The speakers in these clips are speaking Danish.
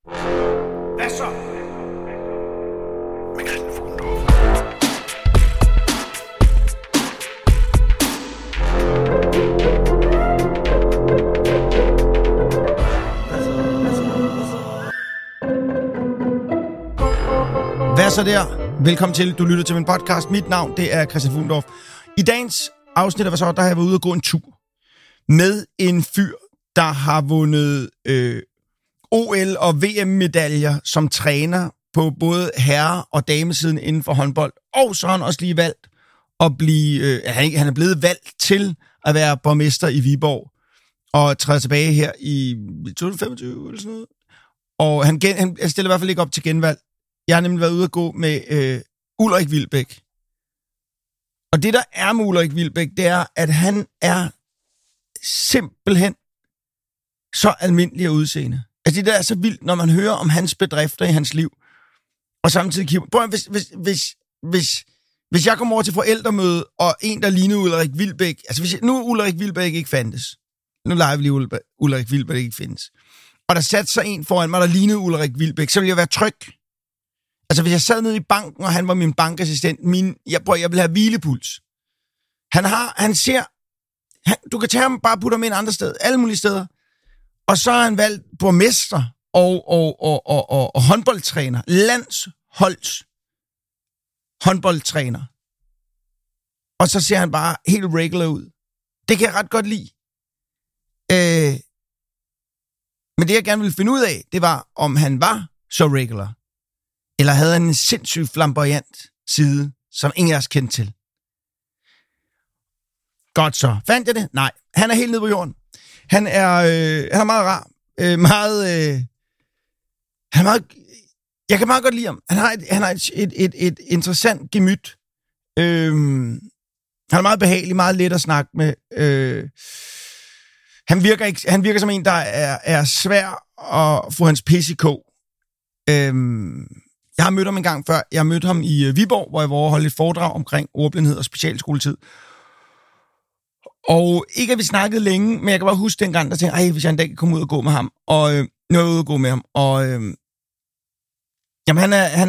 Hvad så? Med Christian Fuglendorff. Hvad så der? Velkommen til. Du lytter til min podcast. Mit navn, det er Christian Fuglendorff. I dagens afsnit af Hvad så, der har jeg været ude og gå en tur med en fyr, der har vundet OL- og VM-medaljer som træner på både herre- og damesiden inden for håndbold. Og så har han også lige valgt at blive... han er blevet valgt til at være borgmester i Viborg og træder tilbage her i 2025 eller sådan noget. Og han stiller i hvert fald ikke op til genvalg. Jeg har nemlig været ude at gå med Ulrik Wilbek. Og det, der er med Ulrik Wilbek, det er, at han er simpelthen så almindelig at udseende. Altså, det der er så vildt, når man hører om hans bedrifter i hans liv, og samtidig kigger... Prøv, hvis jeg kommer over til forældremøde, og en, der lignede Ulrik Wilbek... Altså, hvis nu Ulrik Wilbek ikke fandtes. Nu leger vi lige Ulrik Wilbek ikke findes. Og der satte sig en foran mig, der lignede Ulrik Wilbek, så ville jeg være tryg. Altså, hvis jeg sad nede i banken, og han var min bankassistent, jeg vil have hvilepuls. Du kan tage ham, bare putte ham ind andre steder, alle mulige steder. Og så har han valgt borgmester og håndboldtræner, landsholds håndboldtræner. Og så ser han bare helt regular ud. Det kan jeg ret godt lide. Men det, jeg gerne ville finde ud af, det var, om han var så regular. Eller havde han en sindssygt flamboyant side, som ingen af os kendte til. Godt så. Fandt jeg det? Nej. Han er helt nede på jorden. Han er meget rar. Jeg kan meget godt lide ham. Han har et interessant gemyt. Han er meget behagelig, meget let at snakke med. Han virker som en, der er svær at få hans pis i kog. Jeg har mødt ham en gang før. Jeg har mødt ham i Viborg, hvor jeg var holdt et foredrag omkring ordblindhed og specialskoletid. Og ikke at vi snakkede længe, men jeg kan bare huske dengang, der tænkte, hvis jeg en dag kan komme ud og gå med ham. Og nu er jeg ude og gå med ham. Og jamen, han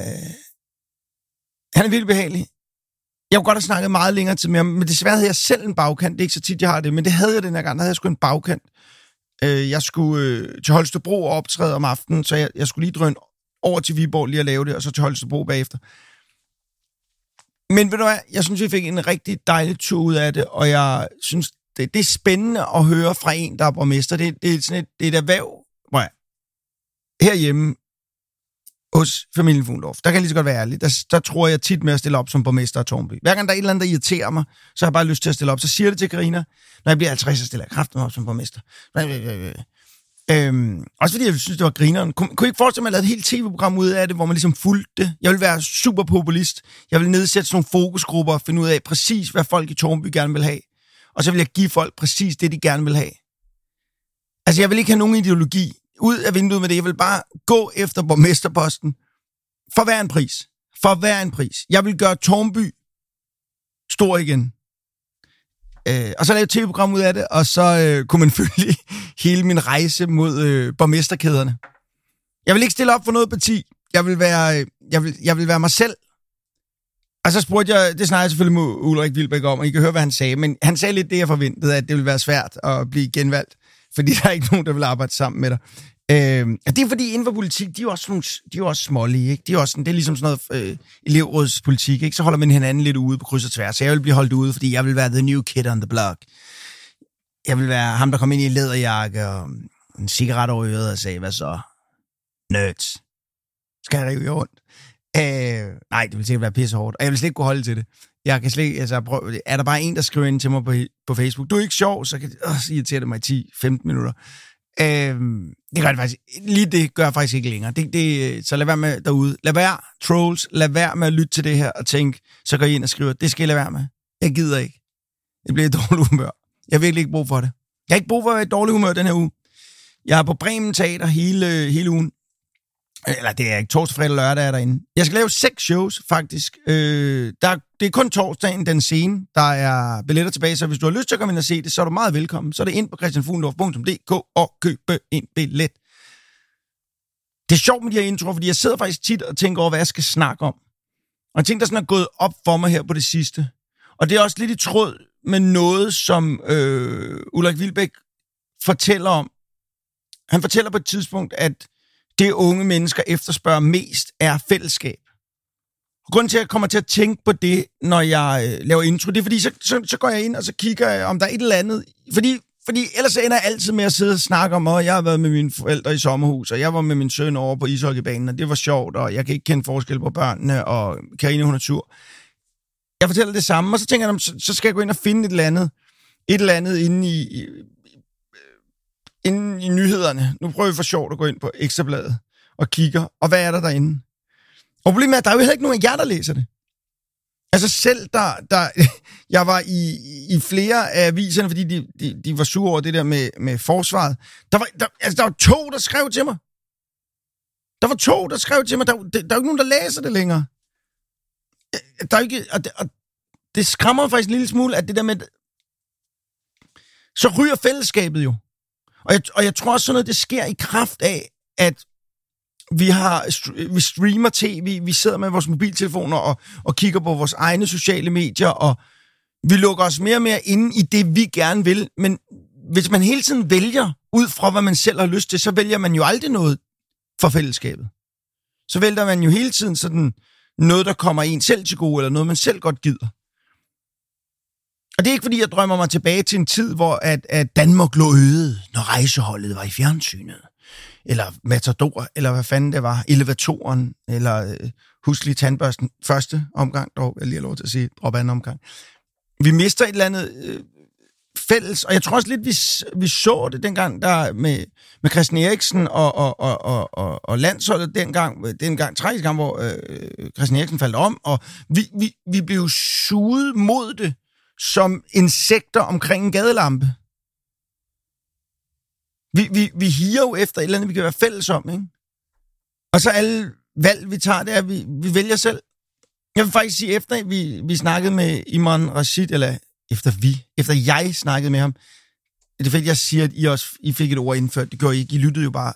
er virkelig behagelig. Jeg kunne godt have snakket meget længere tid med ham, men desværre havde jeg selv en bagkant. Det er ikke så tit, jeg har det, men det havde jeg den her gang. Der havde jeg sgu en bagkant. Jeg skulle til Holstebro og optræde om aftenen, så jeg skulle lige drøne over til Viborg lige at lave det, og så til Holstebro bagefter. Men ved du hvad, jeg synes, vi fik en rigtig dejlig tur ud af det, og jeg synes, det er spændende at høre fra en, der er borgmester. Det er sådan et erhverv, hvor jeg, herhjemme hos familien Fuglendorff, der kan jeg lige så godt være ærlig, der tror jeg tit med at stille op som borgmester af Tårnby. Hver gang der er et eller andet, der irriterer mig, så har jeg bare lyst til at stille op. Så siger jeg det til Carina, når jeg bliver 50, så stiller jeg kraften op som borgmester. Også fordi jeg synes, det var grineren. Kunne I ikke forestille mig at lave et helt tv-program ud af det, hvor man ligesom fulgte det? Jeg vil være super populist. Jeg vil nedsætte sådan nogle fokusgrupper og finde ud af præcis, hvad folk i Tårnby gerne vil have. Og så vil jeg give folk præcis det, de gerne vil have. Altså, jeg vil ikke have nogen ideologi ud af vinduet med det. Jeg vil bare gå efter borgmesterposten for hver en pris. For hver en pris. Jeg vil gøre Tårnby stor igen. Og så lavede et tv-program ud af det, og så kunne man følge hele min rejse mod borgmesterkæderne. Jeg vil ikke stille op for noget parti. Jeg vil være mig selv. Og så spurgte jeg, det snakker jeg selvfølgelig med Ulrik Wilbek om, og I kan høre, hvad han sagde, men han sagde lidt det, jeg forventede, at det ville være svært at blive genvalgt, fordi der er ikke nogen, der vil arbejde sammen med dig. Og det er fordi, inden for politik, de er jo også smålige, ikke? Det er ligesom sådan noget elevrådspolitik, ikke? Så holder man hinanden lidt ude på kryds og tværs. Så jeg vil blive holdt ude, fordi jeg vil være the new kid on the block. Jeg vil være ham, der kom ind i en læderjakke og en cigaret over øret og sagde, hvad så? Nerds. Skal jeg rive jer rundt? Nej, det vil sikkert være pissehårdt. Og jeg vil slet ikke kunne holde til det. Jeg kan slet, er der bare en, der skriver ind til mig på Facebook, du er ikke sjov, så kan så irritere det mig i 10-15 minutter. Det gør det faktisk. Lige det gør jeg faktisk ikke længere. Så lad være med derude. Lad være, trolls. Lad være med at lytte til det her og tænke, så går I ind og skriver, det skal jeg lade være med. Jeg gider ikke. Det bliver et dårligt humør. Jeg har virkelig ikke brug for det. Jeg har ikke brug for at være et dårligt humør den her uge. Jeg er på Bremen Teater hele ugen. Eller det er ikke torsdag, fredag, lørdag er derinde. Jeg skal lave 6 shows, faktisk. Det er kun torsdagen, den scene. Der er billetter tilbage, så hvis du har lyst til at komme ind og se det, så er du meget velkommen. Så er det ind på christianfuglendorff.dk og købe en billet. Det er sjovt med de her introer, fordi jeg sidder faktisk tit og tænker over, hvad jeg skal snakke om. Og en ting, der sådan er gået op for mig her på det sidste. Og det er også lidt i tråd med noget, som Ulrik Wilbek fortæller om. Han fortæller på et tidspunkt, at det unge mennesker efterspørger mest er fællesskab. Og grunden til, at jeg kommer til at tænke på det, når jeg laver intro, det er, fordi så går jeg ind, og så kigger jeg, om der er et eller andet. Fordi ellers ender jeg altid med at sidde og snakke om, at jeg har været med mine forældre i sommerhus, og jeg var med min søn over på ishockeybanen, og det var sjovt, og jeg kan ikke kende forskel på børnene, og Karine, hun er sur. Jeg fortæller det samme, og så tænker jeg, så skal jeg gå ind og finde et eller andet inde i nyhederne. Nu prøver vi for sjovt at gå ind på Ekstrabladet og kigger, og hvad er der derinde? Og problemet er, at der er jo heller ikke nogen af jer, der læser det. Altså selv jeg var i flere af aviserne, fordi de var sure over det der med forsvaret. Der var 2, der skrev til mig. Der var 2, der skrev til mig. Der er jo ikke nogen, der læser det længere. Der er ikke, og det skræmmer faktisk en lille smule, at det der med... Så ryger fællesskabet jo. Og jeg tror også sådan noget, det sker i kraft af, at vi streamer tv, vi sidder med vores mobiltelefoner og kigger på vores egne sociale medier, og vi lukker os mere og mere inde i det, vi gerne vil. Men hvis man hele tiden vælger ud fra, hvad man selv har lyst til, så vælger man jo aldrig noget for fællesskabet. Så vælger man jo hele tiden sådan noget, der kommer en selv til gode, eller noget, man selv godt gider. Og det er ikke, fordi jeg drømmer mig tilbage til en tid, hvor at Danmark lå øde, når rejseholdet var i fjernsynet. Eller Matador, eller hvad fanden det var, Elevatoren, eller husk lige tandbørsten. Første omgang, dog, jeg lige har lov til at sige, drop anden omgang. Vi mister et eller andet fælles, og jeg tror også lidt, vi så det dengang der med Christian Eriksen og landsholdet dengang 30 gange, hvor Christian Eriksen faldt om, og vi blev suget mod det som insekter omkring en gadelampe. Vi higer jo efter et eller andet, vi kan være fælles om, ikke? Og så alle valg, vi tager, det er, vi vælger selv. Jeg vil faktisk sige, efter vi snakkede med Imran Rashid, eller efter jeg snakkede med ham, det er fordi, jeg siger, at I fik et ord indført, det gjorde I ikke, I lyttede jo bare.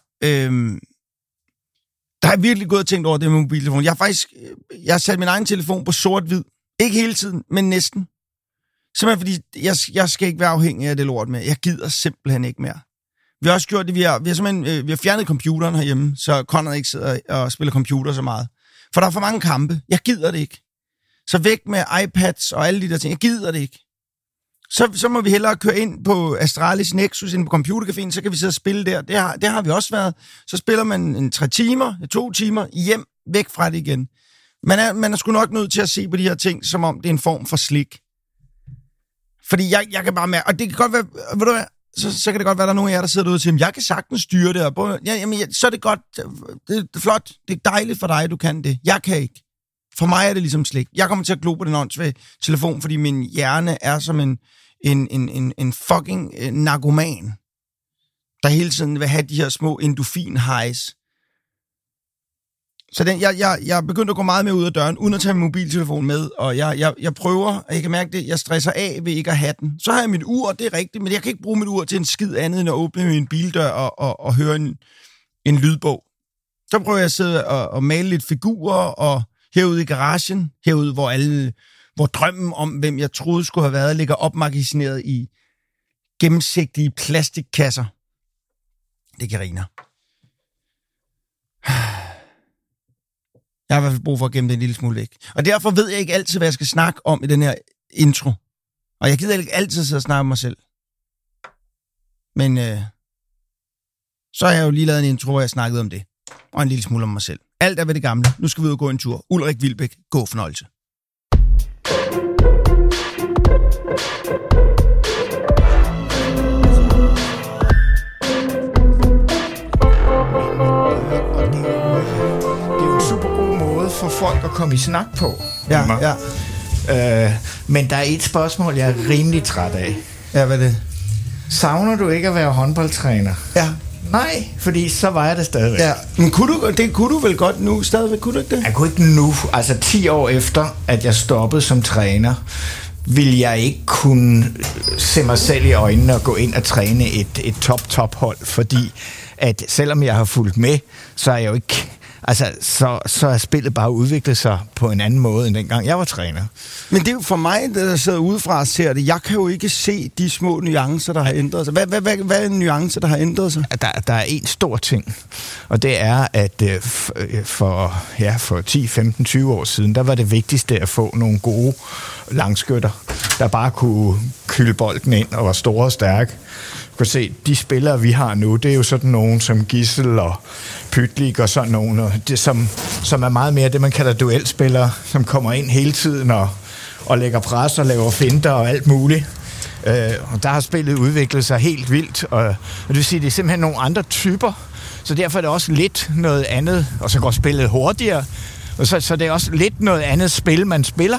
Der har jeg virkelig gået og tænkt over det med mobiltelefon. Jeg har sat min egen telefon på sort-hvid. Ikke hele tiden, men næsten. Simpelthen fordi, jeg skal ikke være afhængig af det lort med. Jeg gider simpelthen ikke mere. Vi har også gjort det, vi har fjernet computeren herhjemme, så Conrad ikke sidder og spiller computer så meget. For der er for mange kampe. Jeg gider det ikke. Så væk med iPads og alle de der ting. Jeg gider det ikke. Så må vi hellere køre ind på Astralis Nexus, ind på computercaféen, så kan vi sidde og spille der. Det har vi også været. Så spiller man 3 timer, 2 timer, hjem, væk fra det igen. Man er sgu nok nødt til at se på de her ting, som om det er en form for slik. Fordi jeg kan bare mærke, og det kan godt være, ved du hvad, så kan det godt være, der er nogen af jer, der sidder derude og siger, jeg kan sagtens styre det, og så er det godt, det er flot, det er dejligt for dig, du kan det. Jeg kan ikke. For mig er det ligesom slik. Jeg kommer til at glo på den åndssvage telefon, fordi min hjerne er som en fucking narkoman, der hele tiden vil have de her små endorfin-highs. Så jeg er begyndt at gå meget mere ud af døren, uden at tage min mobiltelefon med, og jeg prøver, og jeg kan mærke det, jeg stresser af ved ikke at have den. Så har jeg mit ur, det er rigtigt, men jeg kan ikke bruge mit ur til en skid andet, end at åbne min bildør og høre en lydbog. Så prøver jeg at sidde og male lidt figurer, og herude i garagen, herude, hvor drømmen om, hvem jeg troede skulle have været, ligger opmagasineret i gennemsigtige plastikkasser. Det kan Karina. Jeg har i hvert fald brug for at gemme det en lille smule væk. Og derfor ved jeg ikke altid, hvad jeg skal snakke om i den her intro. Og jeg gider ikke altid sidde og snakke om mig selv. Men så har jeg jo lige lavet en intro, hvor jeg snakkede om det. Og en lille smule om mig selv. Alt er ved det gamle. Nu skal vi ud og gå en tur. Ulrik Wilbek, god fornøjelse. For folk at komme i snak på. Ja. Men der er et spørgsmål, jeg er rimelig træt af. Ja, hvad er det? Savner du ikke at være håndboldtræner? Ja. Nej, fordi så var jeg det stadigvæk. Ja, men kunne du vel godt nu stadigvæk, kunne du ikke det? Jeg kunne ikke nu. Altså 10 år efter, at jeg stoppede som træner, vil jeg ikke kunne se mig selv i øjnene og gå ind og træne et top hold, fordi at selvom jeg har fulgt med, så er jeg jo ikke... Altså, så er spillet bare udviklet sig på en anden måde, end dengang jeg var træner. Men det er jo for mig, der sidder udefra og ser det. Jeg kan jo ikke se de små nuancer, der har ændret sig. Hvad er en nuance, der har ændret sig? Der er en stor ting, og det er, at for 10, 15, 20 år siden, der var det vigtigste at få nogle gode langskytter, der bare kunne kylde bolden ind og var store og stærke. Du kan se, de spillere, vi har nu, det er jo sådan nogen som Gissel og Pytlik og sådan nogen, og det, som er meget mere det, man kalder duelspillere, som kommer ind hele tiden og lægger pres og laver finter og alt muligt. Og der har spillet udviklet sig helt vildt, og det vil sige, det er simpelthen nogle andre typer, så derfor er det også lidt noget andet, og så går spillet hurtigere, og så det er også lidt noget andet spil, man spiller.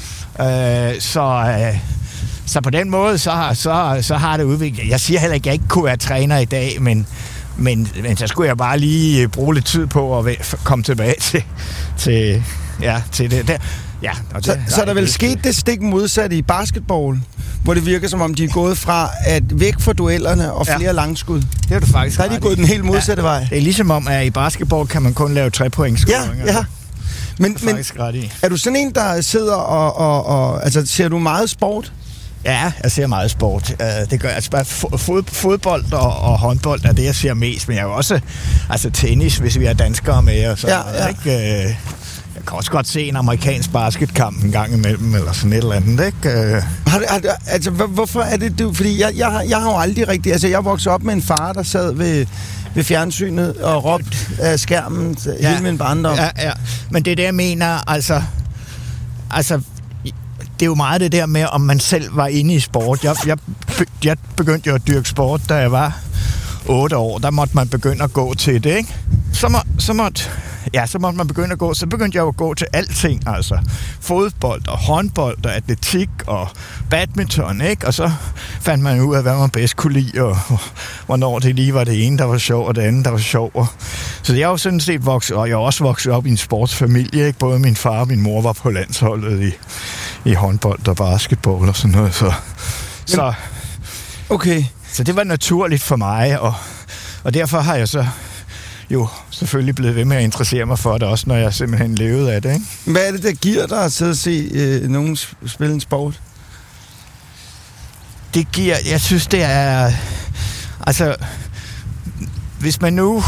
Så på den måde, så har det udviklet. Jeg siger heller ikke, at jeg ikke kunne være træner i dag, men så skulle jeg bare lige bruge lidt tid på at komme tilbage til det der. Ja, og det, så der vel sket det stik modsatte i basketball, hvor det virker som om, de er gået fra at væk fra duellerne og flere langskud. Det er du faktisk så er de gået den helt modsatte vej. Det er ligesom om, at i basketball kan man kun lave 3 pointscoringer. Ja. Men er du sådan en, der sidder og altså, ser du meget sport? Ja, jeg ser meget sport. Det gør altså bare fodbold og håndbold er det, jeg ser mest. Men jeg er jo også tennis, hvis vi er danskere med. Og så, ja. Ikke? Jeg kan også godt se en amerikansk basketkamp en gang imellem, eller sådan et eller andet, ikke? Hvorfor er det du? Fordi jeg har jo aldrig rigtig... Altså, jeg voksede op med en far, der sad ved fjernsynet og råbte af skærmen hele min barndom. Ja. Men det er det, jeg mener, altså... Det er jo meget det der med, om man selv var inde i sport. Jeg begyndte jo at dyrke sport, da jeg var 8 år. Der måtte man begynde at gå til det, ikke? Så måtte man begynde at gå. Så begyndte jeg jo at gå til alting, altså. Fodbold og håndbold og atletik og badminton, ikke? Og så fandt man ud af, hvad man bedst kunne lide, og hvornår det lige var det ene, der var sjov, og det andet, der var sjov. Så jeg er jo sådan set vokset, og jeg er også vokset op i en sportsfamilie, ikke? Både min far og min mor var på landsholdet i håndbold og basketball og sådan noget. Så okay. Så det var naturligt for mig, og derfor har jeg så jo selvfølgelig blevet ved med at interessere mig for det, også når jeg simpelthen levede af det, ikke? Hvad er det, der giver dig at sidde og se nogen spille en sport? Det giver, jeg synes, det er... Altså, hvis man nu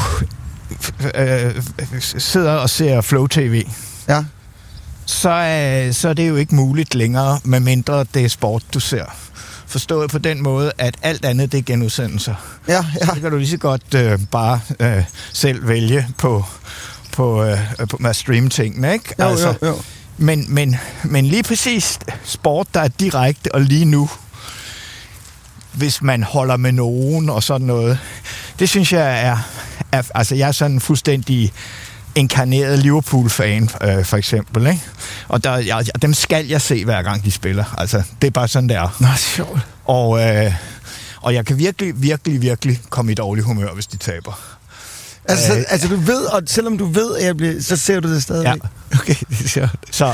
sidder og ser Flow TV, ja, så er det jo ikke muligt længere, medmindre det er sport, du ser. Forstået på den måde, at alt andet, det er genudsendelser. Ja. Det kan du lige så godt bare selv vælge på at streame tingene, ikke? Jo. Men lige præcis sport, der er direkte og lige nu, hvis man holder med nogen og sådan noget, det synes jeg er altså jeg er sådan fuldstændig inkarneret Liverpool-fan, for eksempel, ikke? Og dem skal jeg se, hver gang de spiller. Altså, det er bare sådan, det er. Nå, sjovt. Og jeg kan virkelig komme i dårlig humør, hvis de taber. Altså du ved, og selvom du ved, at jeg bliver, så ser du det stadigvæk? Ja. Okay, det ser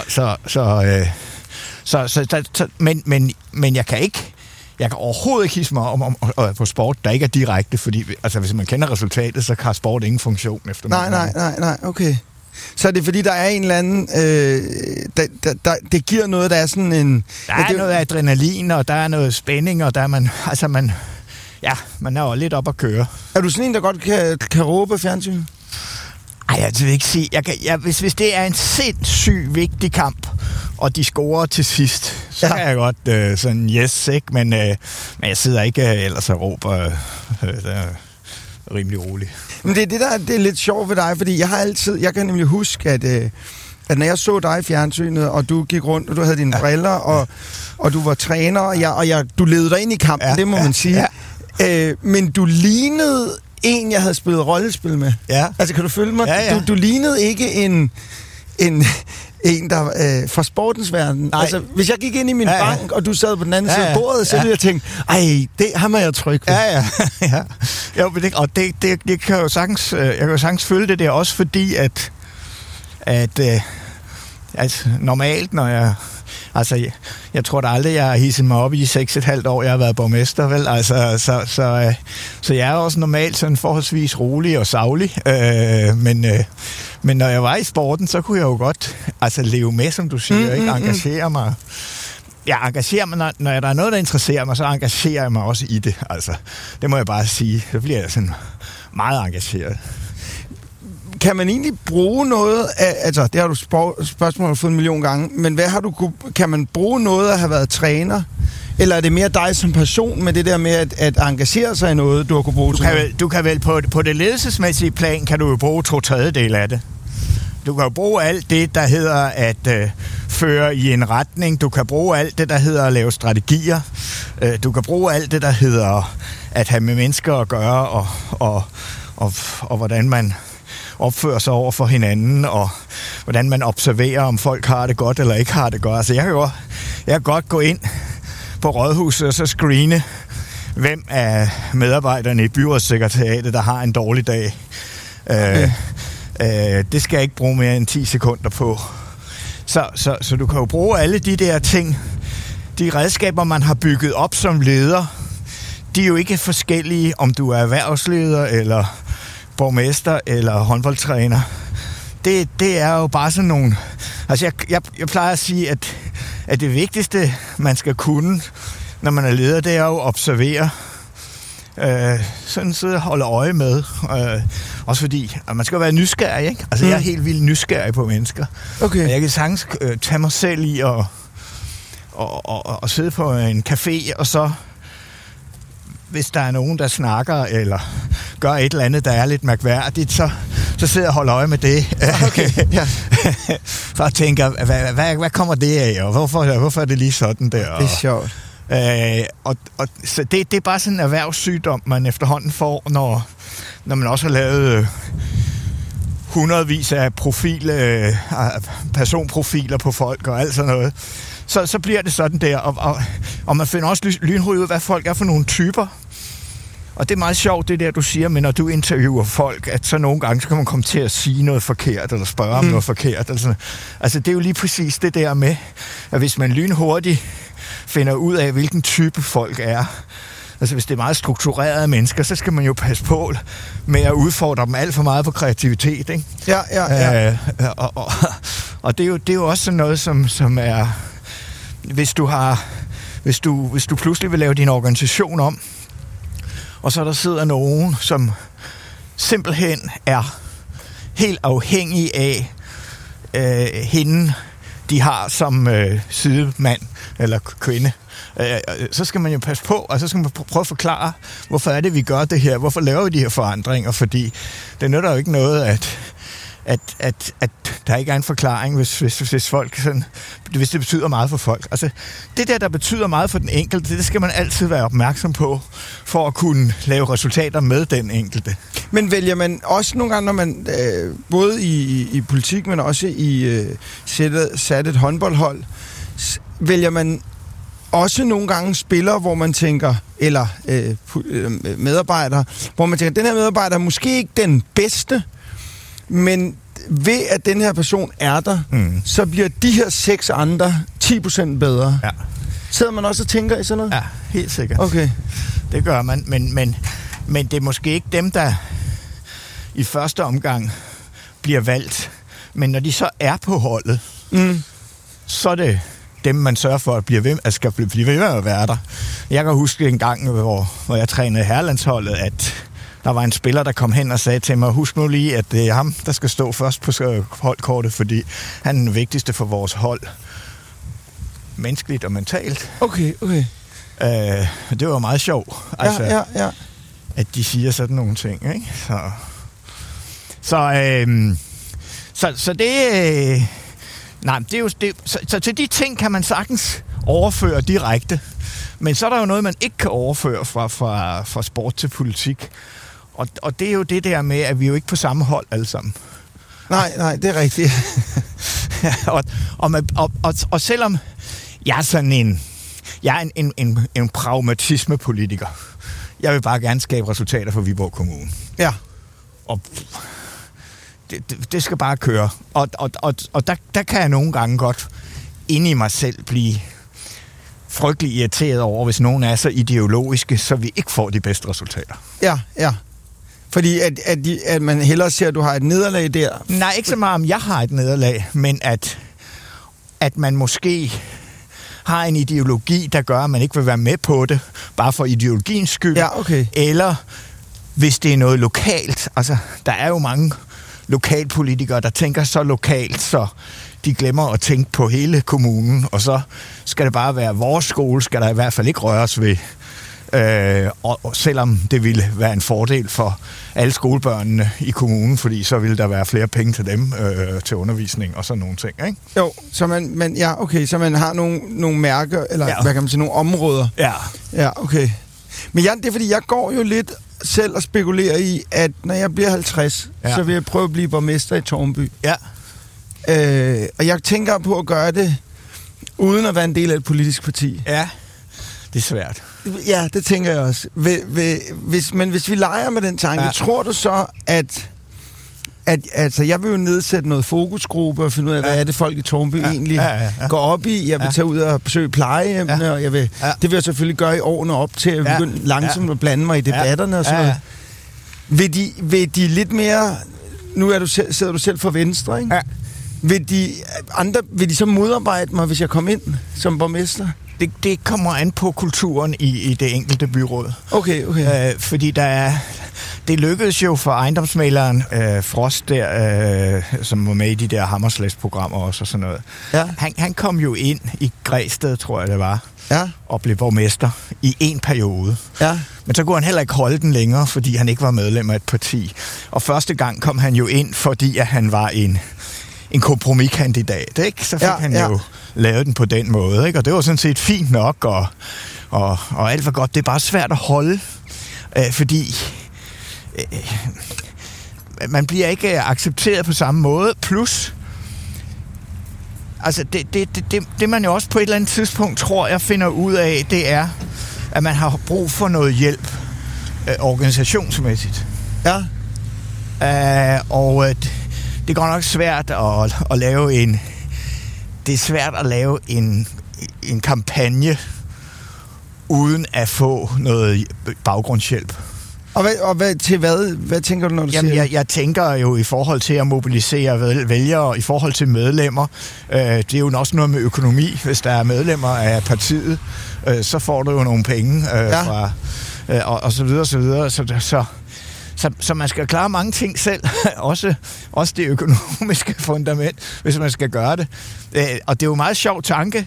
men jeg kan overhovedet ikke hisse mig om på sport, der ikke er direkte, fordi altså, hvis man kender resultatet, så har sport ingen funktion efter mig. Nej, okay. Så er det fordi, der er en eller anden... det giver noget, der er sådan en... Der er noget adrenalin, og der er noget spænding, og der er man... Altså, man er jo lidt op at køre. Er du sådan en, der godt kan råbe fjernsyn? Ej, jeg vil ikke sige... Hvis det er en sindssygt vigtig kamp, og de scorer til sidst, så kan jeg godt sådan yes, ikke? Men jeg sidder ikke ellers og råber. Det er rimelig roligt. Men det er lidt sjovt ved dig, fordi jeg kan nemlig huske, at når jeg så dig i fjernsynet, og du gik rundt, og du havde dine briller, og du var træner, og du levede dig ind i kampen, det må man sige. Ja. Men du lignede en, jeg havde spillet rollespil med. Ja. Altså, kan du følge mig? Ja. Du lignede ikke en der fra sportens verden. Nej. Altså, hvis jeg gik ind i min bank, og du sad på den anden side af bordet, så ville jeg tænke, ham er jeg tryg på. Ja. Jo, og det kan jo sagtens, jeg kan jo sagtens følge det der, også fordi, at normalt, når jeg Altså, jeg tror da aldrig, jeg har hisset mig op i 6,5 år, jeg har været borgmester, vel? Altså, så jeg er også normalt sådan forholdsvis rolig og saglig. Men når jeg var i sporten, så kunne jeg jo godt leve med, som du siger, ikke? Engagere mig. Jeg engagerer mig, når der er noget, der interesserer mig, så engagerer jeg mig også i det. Altså, det må jeg bare sige. Så bliver jeg sådan meget engageret. Kan man egentlig bruge noget af, altså det har du spørgsmålet fået 1 million gange, men kan man bruge noget at have været træner? Eller er det mere dig som person med det der med at engagere sig i noget, du har kunne bruge til? Du kan vel på det ledelsesmæssige plan, kan du jo bruge 2/3 af det. Du kan jo bruge alt det, der hedder at føre i en retning. Du kan bruge alt det, der hedder at lave strategier. Du kan bruge alt det, der hedder at have med mennesker at gøre, og hvordan man opfører sig over for hinanden, og hvordan man observerer, om folk har det godt eller ikke har det godt. Altså, jeg kan godt gå ind på rådhuset og så screene, hvem af medarbejderne i byrådssekretariatet, der har en dårlig dag. Okay. Det skal jeg ikke bruge mere end 10 sekunder på. Så du kan jo bruge alle de der ting, de redskaber, man har bygget op som leder. De er jo ikke forskellige, om du er erhvervsleder, eller borgmester, eller håndboldtræner. Det er jo bare sådan nogle... Altså, jeg plejer at sige, at det vigtigste, man skal kunne, når man er leder, det er jo at observere. Sådan sidde og holde øje med. Også fordi, at man skal være nysgerrig, ikke? Altså, jeg er helt vildt nysgerrig på mennesker. Okay. Jeg kan sagtens tage mig selv i og sidde på en café, og så, hvis der er nogen, der snakker, eller gør et eller andet, der er lidt mærkværdigt, så sidder jeg og holder øje med det. Okay. Ja. For at tænke, hvad kommer det af, og hvorfor er det lige sådan der? Det er sjovt. Så det er bare sådan en erhvervssygdom, man efterhånden får, når man også har lavet hundredvis af personprofiler på folk og alt sådan noget. Så bliver det sådan der, og man finder også lynhurtigt ud, hvad folk er for nogle typer. Og det er meget sjovt, det der, du siger, men når du interviewer folk, at så nogle gange, så kan man komme til at sige noget forkert, eller spørge om noget forkert. Eller sådan. Altså, det er jo lige præcis det der med, at hvis man lynhurtigt finder ud af, hvilken type folk er, altså hvis det er meget strukturerede mennesker, så skal man jo passe på med at udfordre dem alt for meget på kreativitet, ikke? Ja. Og det er jo også sådan noget, som er... Hvis du pludselig vil lave din organisation om, og så der sidder nogen, som simpelthen er helt afhængige af hende, de har som sidemand eller kvinde, så skal man jo passe på, og så skal man prøve at forklare, hvorfor er det, vi gør det her, hvorfor laver vi de her forandringer, fordi det nytter jo ikke noget, at der ikke er en forklaring, hvis folk sådan, hvis det betyder meget for folk. Altså, det der betyder meget for den enkelte, det skal man altid være opmærksom på, for at kunne lave resultater med den enkelte. Men vælger man også nogle gange, når man både i politik, men også i sat et håndboldhold, vælger man også nogle gange spillere, hvor man tænker, eller medarbejdere, hvor man tænker, den her medarbejder er måske ikke den bedste, men ved at den her person er der, så bliver de her 6 andre 10% bedre. Ja. Sidder man også og tænker i sådan noget? Ja, helt sikkert. Okay. Det gør man, men det er måske ikke dem, der i første omgang bliver valgt. Men når de så er på holdet, så er det dem, man sørger for at blive ved med at være der. Jeg kan huske en gang, hvor jeg trænede herrelandsholdet, at der var en spiller, der kom hen og sagde til mig, husk nu lige, at det er ham, der skal stå først på holdkortet, fordi han er den vigtigste for vores hold. Menneskeligt og mentalt. Okay. Det var meget sjovt. Altså, ja. At de siger sådan nogle ting, ikke? Så det... nej, det er jo... Så til de ting kan man sagtens overføre direkte. Men så er der jo noget, man ikke kan overføre fra sport til politik. Og det er jo det der med, at vi er jo ikke på samme hold alle sammen. Nej, det er rigtigt. og selvom jeg er sådan en pragmatisme-politiker, jeg vil bare gerne skabe resultater for Viborg Kommune. Ja. Og det skal bare køre. Og der kan jeg nogle gange godt inde i mig selv blive frygtelig irriteret over, hvis nogen er så ideologiske, så vi ikke får de bedste resultater. Ja. Fordi at man hellere ser, at du har et nederlag der? Nej, ikke så meget om jeg har et nederlag, men at man måske har en ideologi, der gør, at man ikke vil være med på det, bare for ideologiens skyld. Ja, okay. Eller hvis det er noget lokalt. Altså, der er jo mange lokalpolitikere, der tænker så lokalt, så de glemmer at tænke på hele kommunen, og så skal det bare være vores skole, skal der i hvert fald ikke røres ved. Og selvom det ville være en fordel for alle skolebørnene i kommunen, fordi så ville der være flere penge til dem til undervisning og sådan nogle ting, ikke? Jo, så så man har nogle mærker, eller hvad kan man sige, nogle områder. Ja, okay. Men det er fordi, jeg går jo lidt selv og spekulerer i, at når jeg bliver 50, så vil jeg prøve at blive borgmester i Tårnby. Ja. Og jeg tænker på at gøre det uden at være en del af et politisk parti. Ja, det er svært. Ja, det tænker jeg også. Men hvis vi leger med den tanke, tror du så, at altså, jeg vil jo nedsætte noget fokusgruppe og finde ud af, hvad er det folk i Tårnby egentlig går op i. Jeg vil tage ud og besøge plejehjemmene, og det vil jeg selvfølgelig gøre i årene op til at begynde langsomt at blande mig i debatterne og sådan noget. Vil de lidt mere... Nu sidder du selv for Venstre, ikke? Ja. Vil de så modarbejde mig, hvis jeg kommer ind som borgmester? Det kommer an på kulturen i det enkelte byråd. Okay. Fordi det lykkedes jo for ejendomsmæleren Frost der, som var med i de der Hammerslæs-programmer også og sådan noget. Ja. Han kom jo ind i Græsted, tror jeg det var, og blev borgmester i en periode. Ja. Men så kunne han heller ikke holde den længere, fordi han ikke var medlem af et parti. Og første gang kom han jo ind, fordi at han var en kompromiskandidat, ikke? Så fik han jo lavet den på den måde, ikke? Og det var sådan set fint nok, og alt var godt. Det er bare svært at holde, fordi man bliver ikke accepteret på samme måde. Plus, altså det man jo også på et eller andet tidspunkt, tror jeg, finder ud af, det er, at man har brug for noget hjælp organisationsmæssigt. Ja. Det er godt nok svært at lave en kampagne uden at få noget baggrundshjælp. Og hvad tænker du, når du siger jeg tænker jo i forhold til at mobilisere vælgere, i forhold til medlemmer. Det er jo også noget med økonomi. Hvis der er medlemmer af partiet, så får du jo nogle penge fra og så videre, så videre. Så man skal klare mange ting selv, også det økonomiske fundament, hvis man skal gøre det. Og det er jo en meget sjov tanke.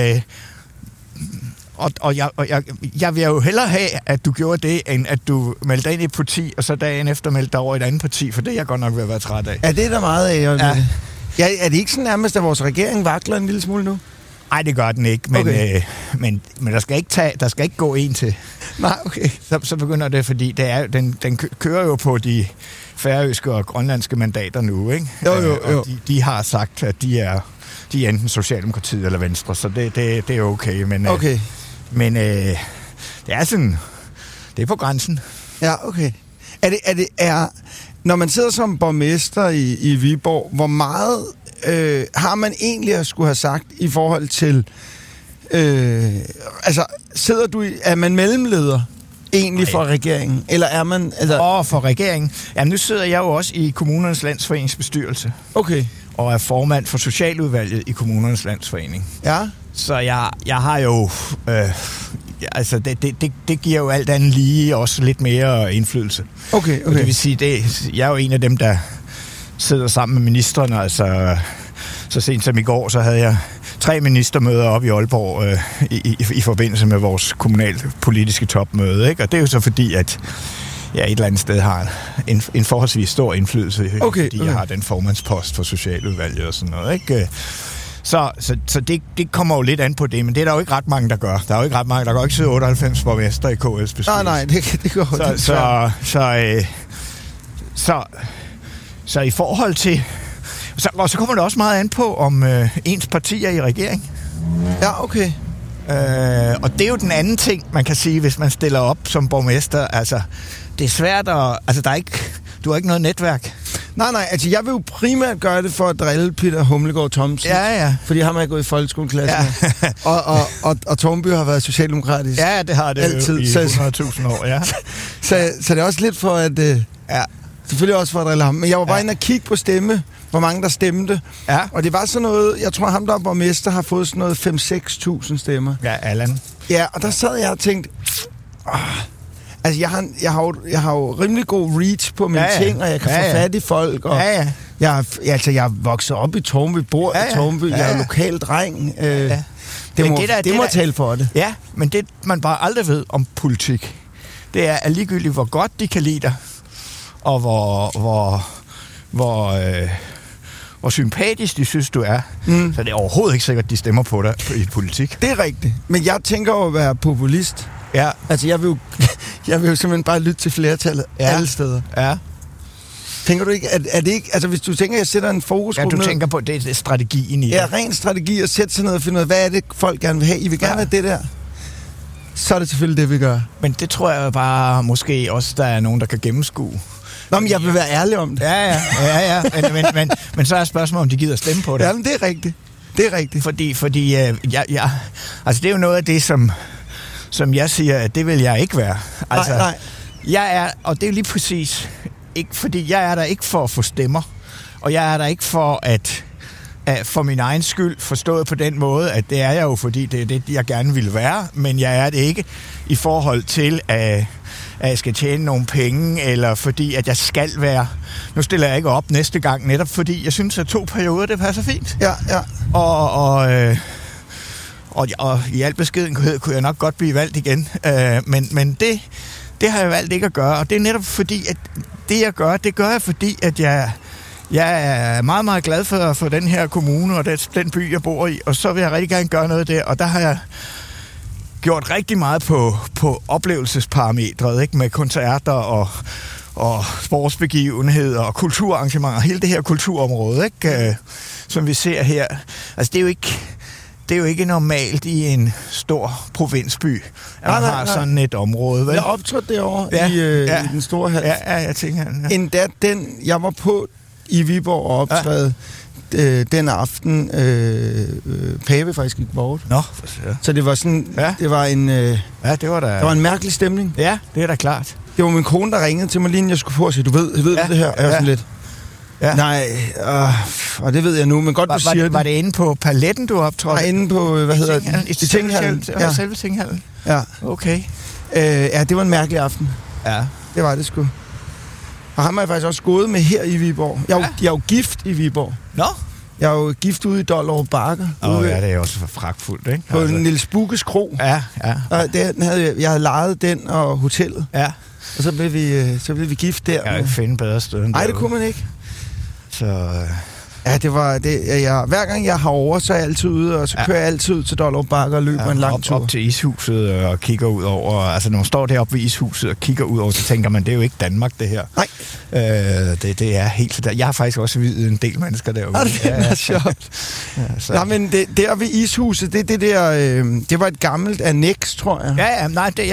Og jeg vil jo hellere have, at du gjorde det, end at du meldte dig ind i et parti, og så dagen efter meldte dig over et andet parti, for det er jeg godt nok ved at være træt af. Er det der meget af? Ja, er det ikke sådan nærmest, at vores regering vakler en lille smule nu? Nej, det gør den ikke, men der skal ikke gå en til. Nej, okay. Så begynder det, fordi den kører jo på de færøske og grønlandske mandater nu, ikke? Jo. Og de har sagt, at de er enten Socialdemokratiet eller Venstre, så det er okay. Men det er sådan, det er på grænsen. Ja, okay. Når man sidder som borgmester i Viborg, hvor meget har man egentlig at skulle have sagt i forhold til, er man mellemleder egentlig for regeringen, eller er man... For regeringen? Jamen, nu sidder jeg jo også i Kommunernes Landsforenings bestyrelse. Okay. Og er formand for Socialudvalget i Kommunernes Landsforening. Ja. Så jeg har jo... det giver jo alt andet lige også lidt mere indflydelse. Okay. Og det vil sige, jeg er jo en af dem, der sidder sammen med ministrene. Altså, så sent som i går, så havde jeg 3 ministermøder op i Aalborg i forbindelse med vores kommunalpolitiske topmøde. Ikke? Og det er jo så fordi, at jeg et eller andet sted har en forholdsvis stor indflydelse, fordi jeg har den formandspost for Socialudvalget og sådan noget. Ikke? Så det kommer jo lidt an på det, men det er der jo ikke ret mange, der gør. Der er jo ikke ret mange, der går ikke sidde 98 borgmester i KL's bestyrelse. Nej, det går så i forhold til... Så kommer det også meget an på, om ens parti er i regering. Ja, okay. Og det er jo den anden ting, man kan sige, hvis man stiller op som borgmester. Altså, det er svært at... Altså, du har ikke noget netværk. Nej, altså jeg vil jo primært gøre det for at drille Peter Hummelgaard Thomsen. Ja. Fordi ham har jeg gået i folkeskoleklasse med. Og Tornby har været socialdemokratisk. Ja, det har det altid. I 100.000 år, ja. Så det er også lidt for at... Selvfølgelig også for at drille ham. Men jeg var bare inde og kigge på stemme, hvor mange der stemte. Ja. Og det var sådan noget... Jeg tror, ham der er borgmester har fået sådan noget 5-6.000 stemmer. Ja, Allan. Ja, og der sad jeg og tænkte... Altså, jeg har jo rimelig god reach på mine ting, og jeg kan få fat i folk. Og jeg er vokset op i Tornby, bor i Tornby, jeg er lokal dreng. Det må tale for det. Ja, men det man bare aldrig ved om politik, det er at ligegyldigt, hvor godt de kan lide dig, og hvor sympatisk de synes, du er, så det er overhovedet ikke sikkert, at de stemmer på dig i politik. Det er rigtigt. Men jeg tænker jo at være populist. Ja. Altså, jeg vil jo simpelthen bare lytte til flertallet alle steder. Ja. Tænker du ikke, er det ikke... Altså, hvis du tænker, at jeg sætter en fokusgruppe ned... Ja, du tænker på, det er strategien i det. Ja, ren strategi at sætte sig ned og finde ud af, hvad er det, folk gerne vil have? I vil gerne have det der. Så er det selvfølgelig det, vi gør. Men det tror jeg bare måske også, der er nogen, der kan gennemskue. Nå, men jeg vil være ærlig om det. Ja. Men så er spørgsmålet, om de gider stemme på det. Ja, men det er rigtigt. Det er rigtigt. Fordi altså, det er jo noget af det, som jeg siger, at det vil jeg ikke være. Altså, nej. Jeg er, og det er lige præcis ikke, fordi jeg er der ikke for at få stemmer, og jeg er der ikke for at for min egen skyld, forstået på den måde, at det er jeg jo, fordi det er det, jeg gerne vil være, men jeg er det ikke i forhold til, at jeg skal tjene nogle penge, eller fordi, at jeg skal være... Nu stiller jeg ikke op næste gang, netop fordi jeg synes, at 2 perioder, det passer fint. Ja. Og i al beskedenhed kunne jeg nok godt blive valgt igen. Men det har jeg valgt ikke at gøre, og det er netop fordi, at det jeg gør, det gør jeg fordi, at jeg er meget, meget glad for den her kommune og den by, jeg bor i, og så vil jeg rigtig gerne gøre noget der, og der har jeg gjort rigtig meget på oplevelsesparametret, ikke? Med koncerter og sportsbegivenheder og kulturarrangementer, hele det her kulturområde, ikke? Som vi ser her. Altså, det er jo ikke normalt i en stor provinsby, at man har sådan et område. Vel? Jeg optrådte derovre i den store hal. Ja, jeg tænker... Ja. Endda jeg var på i Viborg og optræde den aften, Pave faktisk gik bort. Nå, så det var sådan... Ja. Det var en... det var en mærkelig stemning. Ja, det er da klart. Det var min kone, der ringede til mig lige, jeg skulle på og sige, du ved det her? Jeg var sådan lidt... Ja. Nej, og det ved jeg nu, men godt du siger det. Var det inde på Paletten, du optrådte? Nej, inde på, hvad hedder det? I Tinghallen. Ja, selve Tinghallen. Ja. Okay. Ja, det var en mærkelig aften. Ja. Det var det sgu. Og ham har jeg faktisk også gået med her i Viborg. Jeg er jo gift i Viborg. Nå? Jeg er jo gift ude i Dollerup Bakker. Ja, det er også fragtfuldt, ikke? På Niels Bukkes Kro. Ja. Og jeg havde lejet den og hotellet. Ja. Og så blev vi gift der. Jeg kan ikke finde bedre sted end nej, det kunne man ikke. Så... Ja, det var det. Hver gang jeg har over, så er jeg altid ude, og så kører jeg altid ud til Dollerup Bakker og løber en lang tur. Op til ishuset og kigger ud over. Altså, når man står deroppe ved ishuset og kigger ud over, så tænker man, det er jo ikke Danmark, det her. Nej. Det er helt... Jeg har faktisk også videt en del mennesker derude. Det er sjovt. Ja, men der ved ishuset, det var et gammelt annex, tror jeg.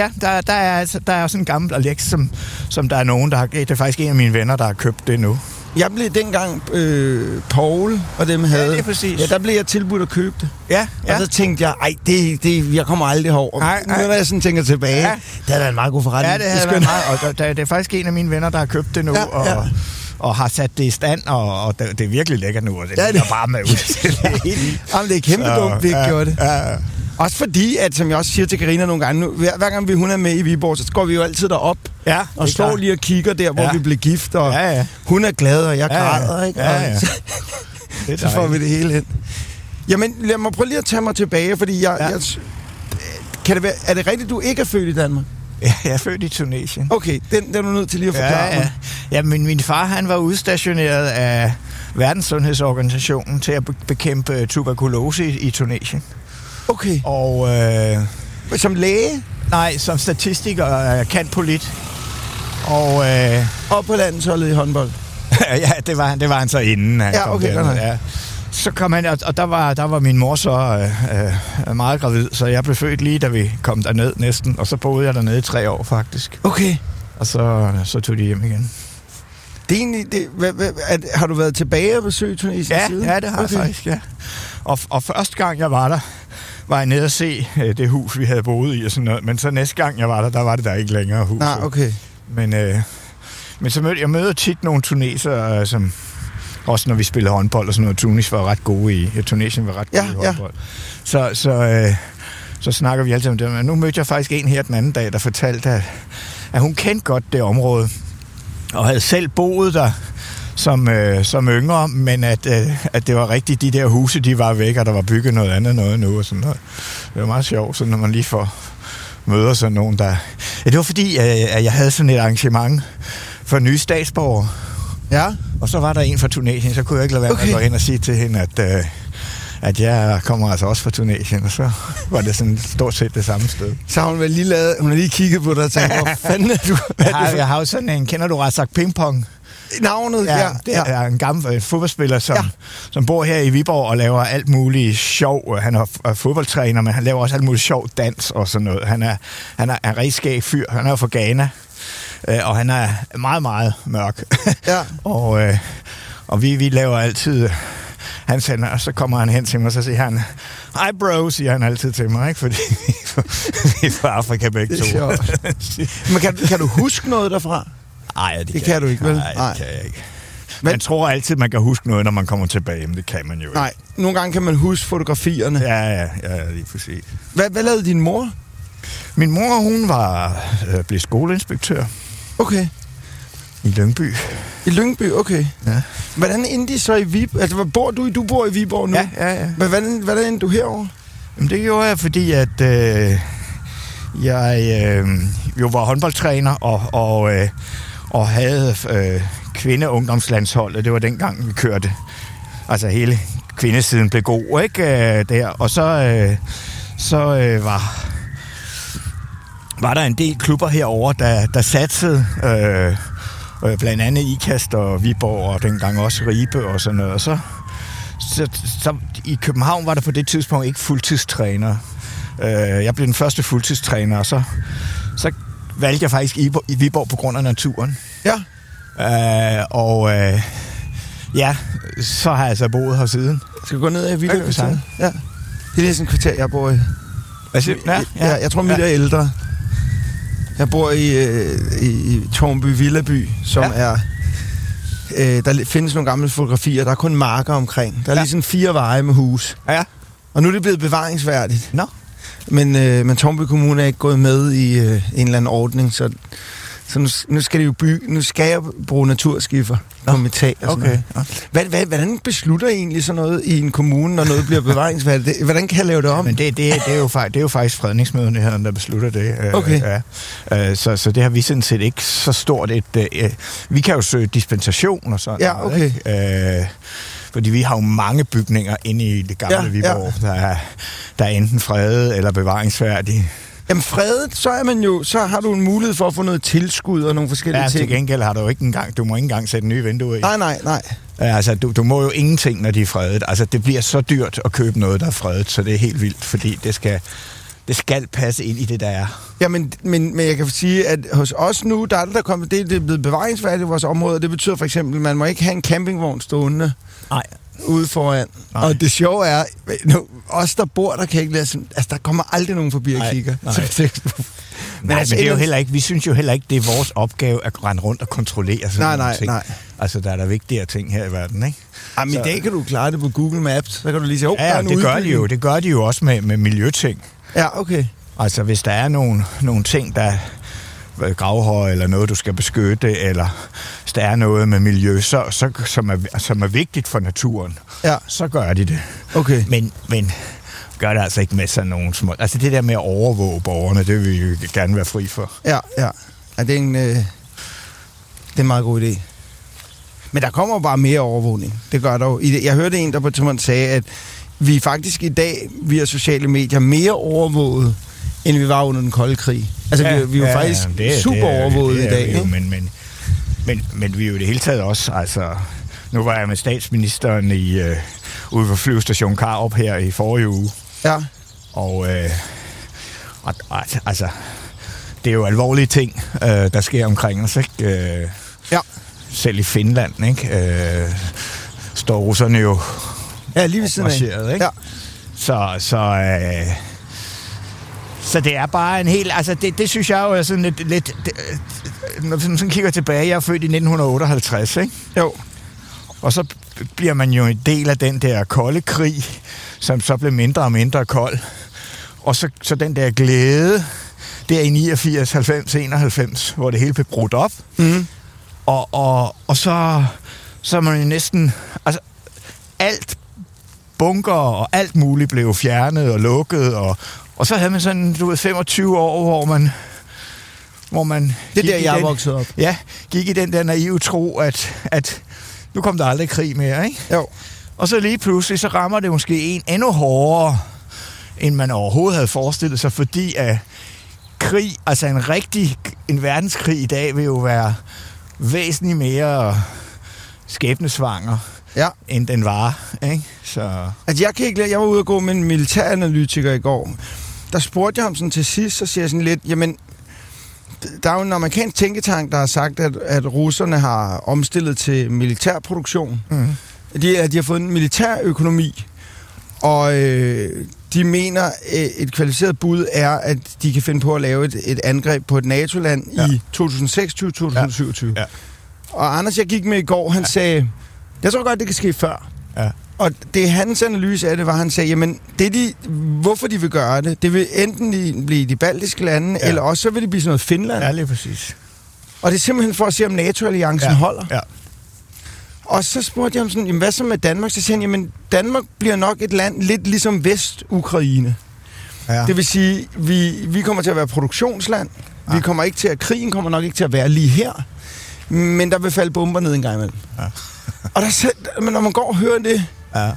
Der er sådan en gammelt annex, som der er nogen, der har... Det er faktisk en af mine venner, der har købt det nu. Jeg blev dengang Paul og dem havde. Ja, det er præcis. Ja, der blev jeg tilbudt at købe det. Ja. Og så tænkte jeg, jeg kommer aldrig herover. Nej. Nu når jeg sådan tænker tilbage, det er da en meget god forretning. Ja, det er meget. Og det er faktisk en af mine venner, der har købt det nu, og har sat det i stand, og det er virkelig lækkert nu, og det er bare med ud. Jamen, det er kæmpe dumt, vi ikke gjorde det. Ja. Også fordi, at som jeg også siger til Carina nogle gange, hver gang hun er med i Viborg, så går vi jo altid derop og står lige og kigger der, hvor vi blev gift, og hun er glad, og jeg græder, ikke? Ja. Så får vi det hele hen. Jamen, lad mig prøve lige at tage mig tilbage, fordi er det rigtigt, du ikke er født i Danmark? Ja, jeg er født i Tunesien. Okay, den er du nødt til lige at forklare mig. Ja, men min far, han var udstationeret af Verdenssundhedsorganisationen til at bekæmpe tuberkulose i Tunesien. Okay. Og som læge? Nej, som statistiker og kantpolit. Og på landsholdet i håndbold? Ja, det var han så inden. Okay. Så kom han, og der var min mor så meget gravid, så jeg blev født lige, da vi kom derned næsten, og så boede jeg dernede i 3 år faktisk. Okay. Og så tog de hjem igen. Det er egentlig, har du været tilbage og besøgt Tunesien siden? Ja, det har jeg faktisk, ja. Og første gang, jeg var der, var jeg nede at se det hus, vi havde boet i og sådan noget. Men så næste gang, jeg var der var det der ikke længere hus. Nej, okay. Men så møder tit nogle tunesere, som også når vi spiller håndbold og sådan noget. Tunis var ret gode i. Tunesien var ret gode i håndbold. Så snakker vi altid om det. Men nu mødte jeg faktisk en her den anden dag, der fortalte, at hun kendte godt det område. Og havde selv boet der som yngre, men at det var rigtigt, de der huse, de var væk, og der var bygget noget andet noget nu og sådan noget. Det var meget sjovt, så når man lige får møder sådan nogen, der... Ja, det var fordi, at jeg havde sådan et arrangement for nye statsborgere. Ja. Og så var der en fra Tunesien, så kunne jeg ikke lade være med at gå hen og sige til hende, at jeg kommer altså også fra Tunesien, og så var det sådan stort set det samme sted. Så har hun vel lige kigget på dig og tænkt, hvor fanden er du? Jeg har jo sådan en, kender du Razak Pingpong? Navnet, ja. Det er en gammel fodboldspiller, som bor her i Viborg og laver alt muligt sjov. Han er fodboldtræner, men han laver også alt muligt sjov dans og sådan noget. Han er en rigtig skæg fyr. Han er jo fra Ghana, og han er meget, meget mørk. Ja. og vi laver altid... og så kommer han hen til mig, og så siger han, "Hi bro", siger han altid til mig, ikke? Fordi vi er fra Afrika begge to. Men kan du huske noget derfra? Nej, det kan du ikke, vel? Nej, det kan jeg ikke. Man tror altid, man kan huske noget, når man kommer tilbage, men det kan man jo ikke. Nej, nogle gange kan man huske fotografierne. Ja, lige præcis. Hvad lavede din mor? Min mor, hun blev skoleinspektør. Okay. I Lyngby. I Lyngby, okay. Ja. Hvordan endte de så i Viborg? Altså, bor du? Du bor i Viborg nu? Ja. Hvordan endte du herovre? Jamen, det gjorde jeg, fordi at jeg jo var håndboldtræner og havde kvindeungdomslandsholdet. Det var dengang, vi kørte. Altså hele kvindesiden blev god, ikke? Der. Og så var der en del klubber herovre, der satsede, blandt andet IKAST og Viborg, og dengang også Ribe og sådan noget. Og så i København var der på det tidspunkt ikke fuldtidstræner. Jeg blev den første fuldtidstræner, og så valgte jeg faktisk i Viborg på grund af naturen. Ja. Så har jeg altså boet her siden. Skal gå ned i Villakvarteret? Ja. Det er sådan et kvarter, jeg bor i. Ja, jeg tror, mit er ældre. Jeg bor i Tårnby Villaby, som er... der findes nogle gamle fotografier. Der er kun marker omkring. Der er lige sådan 4 veje med hus. Ja. Og nu er det blevet bevaringsværdigt. Nå. Men Tårnby Kommune er ikke gået med i en eller anden ordning, så nu skal det jo nu skal jeg bruge naturskiffer på mit tag og sådan noget. Hvordan beslutter I egentlig sådan noget i en kommune, når noget bliver bevaringsværdigt? Hvordan kan jeg lave det om? Men det er jo faktisk fredningsmyndigheden, der beslutter det. Okay. Så det har vi sådan set ikke så stort vi kan jo søge dispensation og sådan noget. Okay. Ikke? Fordi vi har jo mange bygninger inde i det gamle Viborg, der er enten fredet eller bevaringsværdige. Jamen fredet, så har du en mulighed for at få noget tilskud og nogle forskellige ting. Ja, til gengæld har du jo ikke engang, du må ikke engang sætte nye vinduer i. Nej. Altså, du må jo ingenting, når de er fredet. Altså, det bliver så dyrt at købe noget, der er fredet, så det er helt vildt, fordi det skal passe ind i det, der er. Ja, men jeg kan sige, at hos os nu, der er det er blevet bevaringsværdigt i vores område, og det betyder for eksempel, at man må ikke have en campingvogn stående. Nej. Ude foran. Nej. Og det sjove er, os der bor, der kan ikke lade sådan, altså der kommer aldrig nogen forbi og kigger. Men det er jo heller ikke, vi synes jo heller ikke, det er vores opgave at rende rundt og kontrollere sådan nogle ting. Nej. Altså, der er der vigtigere ting her i verden, ikke? Jamen, i dag kan du klare det på Google Maps, så kan du lige sige, det gør de jo også med miljøting. Ja, okay. Altså, hvis der er nogle ting, der gravhøje eller noget, du skal beskytte, eller hvis der er noget med miljø, som er vigtigt for naturen, så gør de det. Okay. Men gør det altså ikke med sådan nogle små... Altså det der med at overvåge borgerne, det vil vi jo gerne være fri for. Ja, det er en meget god idé. Men der kommer bare mere overvågning. Det gør der jo. Jeg hørte en, der på et tidspunkt sagde, at vi faktisk i dag via sociale medier mere overvåget, end vi var under den kolde krig. Altså, vi er jo faktisk super overvåget i dag. Jo, men vi er jo i det hele taget også, altså... Nu var jeg med statsministeren ude på flyvestation Karup her i forrige uge. Ja. Og altså, det er jo alvorlige ting, der sker omkring os, ikke? Ja. selv i Finland, ikke? Står russerne jo lige ved siden af. Ikke? Ja. Så det er bare en helt... Altså, det synes jeg jo er sådan lidt når man sådan kigger tilbage, jeg er født i 1958, ikke? Jo. Og så bliver man jo en del af den der kolde krig, som så blev mindre og mindre kold. Og så den der glæde, der i 89, 90, 91, hvor det hele blev brudt op. Mm. Og så er man jo næsten... Altså, alt bunker og alt muligt blev fjernet og lukket, og så havde man sådan, 25 år, hvor man det er der, jeg er vokset op. Ja, gik i den der naive tro, at nu kom der aldrig krig mere, ikke? Jo. Og så lige pludselig, så rammer det måske en endnu hårdere, end man overhovedet havde forestillet sig, fordi at krig, altså en verdenskrig i dag, vil jo være væsentligt mere skæbnesvanger, end den var, ikke? Så... Altså, jeg var ude at gå med en militæranalytiker i går. Der spurgte jeg ham sådan til sidst, så siger jeg sådan lidt, jamen, der er jo en amerikansk tænketank, der har sagt, at russerne har omstillet til militærproduktion. Mm. De har fået en militærøkonomi, og de mener, et kvalificeret bud er, at de kan finde på at lave et angreb på et NATO-land i 2026-2027. Ja. Og Anders, jeg gik med i går, han sagde, jeg tror godt, det kan ske før. Ja. Og det hans analyse af det var, han sagde, jamen, hvorfor de vil gøre det, det vil enten blive de baltiske lande, eller også så vil det blive sådan noget Finland. Ja, lige præcis. Og det er simpelthen for at se, om NATO-alliancen holder. Ja. Og så spurgte jeg ham sådan, jamen, hvad så med Danmark? Så siger han, jamen, Danmark bliver nok et land lidt ligesom Vest-Ukraine. Ja. Det vil sige, vi kommer til at være produktionsland. Ja. Vi kommer ikke til krigen kommer nok ikke til at være lige her. Men der vil falde bomber ned en gang imellem. Ja. Og men når man går og hører det,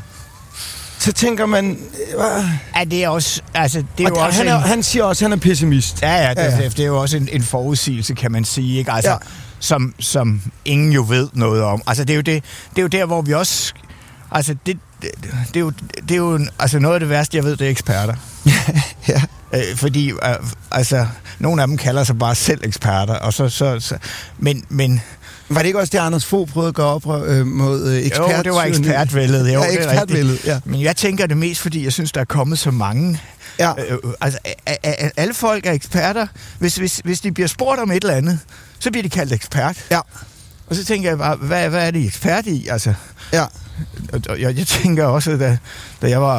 så tænker man... Ja, det er også... Altså, det er jo også han siger også, at han er pessimist. Ja, det er jo også en forudsigelse, kan man sige, ikke? Altså, som ingen jo ved noget om. Altså, det er jo der, hvor vi også... Altså, det er jo altså noget af det værste, jeg ved, det er eksperter. Ja. Fordi, altså, nogle af dem kalder sig bare selv eksperter, og men var det ikke også det, Anders Fogh prøvede at gøre op mod ekspert? Jo, det var ekspertvældet. Jo, ekspertvældet, ja. Men jeg tænker det mest, fordi jeg synes, der er kommet så mange. Ja. Altså, alle folk er eksperter. Hvis de bliver spurgt om et eller andet, så bliver de kaldt ekspert. Ja. Og så tænker jeg bare, hvad er de ekspert i? Altså, ja. Og jeg tænker også, da jeg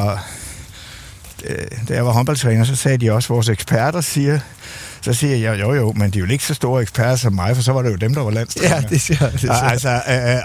var håndboldtræner, så sagde de også, vores eksperter siger... Så siger jeg, jo, men de er jo ikke så store eksperter som mig, for så var det jo dem, der var landstræner. Ja, det siger jeg. Altså,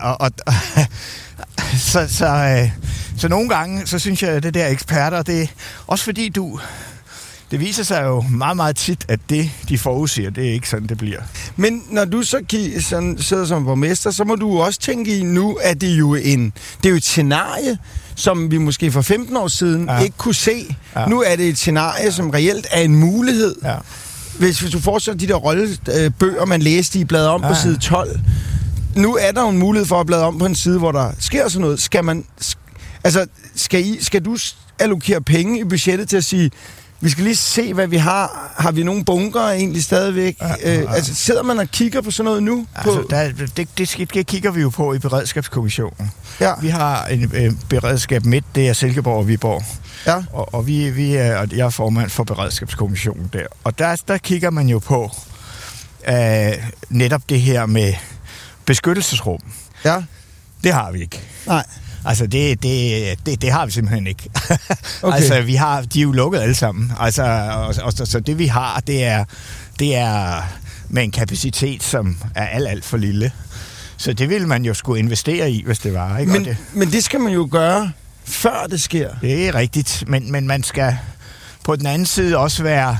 så nogle gange, så synes jeg, at det der eksperter, det er også fordi det viser sig jo meget, meget tit, at det, de forudsiger, det er ikke sådan, det bliver. Men når du så sidder som borgmester, så må du også tænke i nu, at det er jo et scenarie, som vi måske for 15 år siden ikke kunne se. Ja. Nu er det et scenarie, som reelt er en mulighed. Ja. Hvis du fortsætter de der rollebøger, man læste i bladet om på side 12, nu er der jo en mulighed for at bladre om på en side, hvor der sker sådan noget. Skal du allokere penge i budgettet til at sige, vi skal lige se, hvad vi har. Har vi nogle bunker egentlig stadigvæk? Altså, sidder man og kigger på sådan noget nu? Det kigger vi jo på i Beredskabskommissionen. Ja. Vi har en beredskab midt, det er Silkeborg og Viborg. Ja. Og jeg er formand for Beredskabskommissionen der. Og der kigger man jo på netop det her med beskyttelsesrum. Ja. Det har vi ikke. Nej. Altså, det har vi simpelthen ikke. Okay. Altså, de er jo lukket alle sammen. Altså, så det vi har, det er med en kapacitet, som er alt for lille. Så det vil man jo skulle investere i, hvis det var, ikke? Men det skal man jo gøre, før det sker. Det er rigtigt, men man skal på den anden side også være...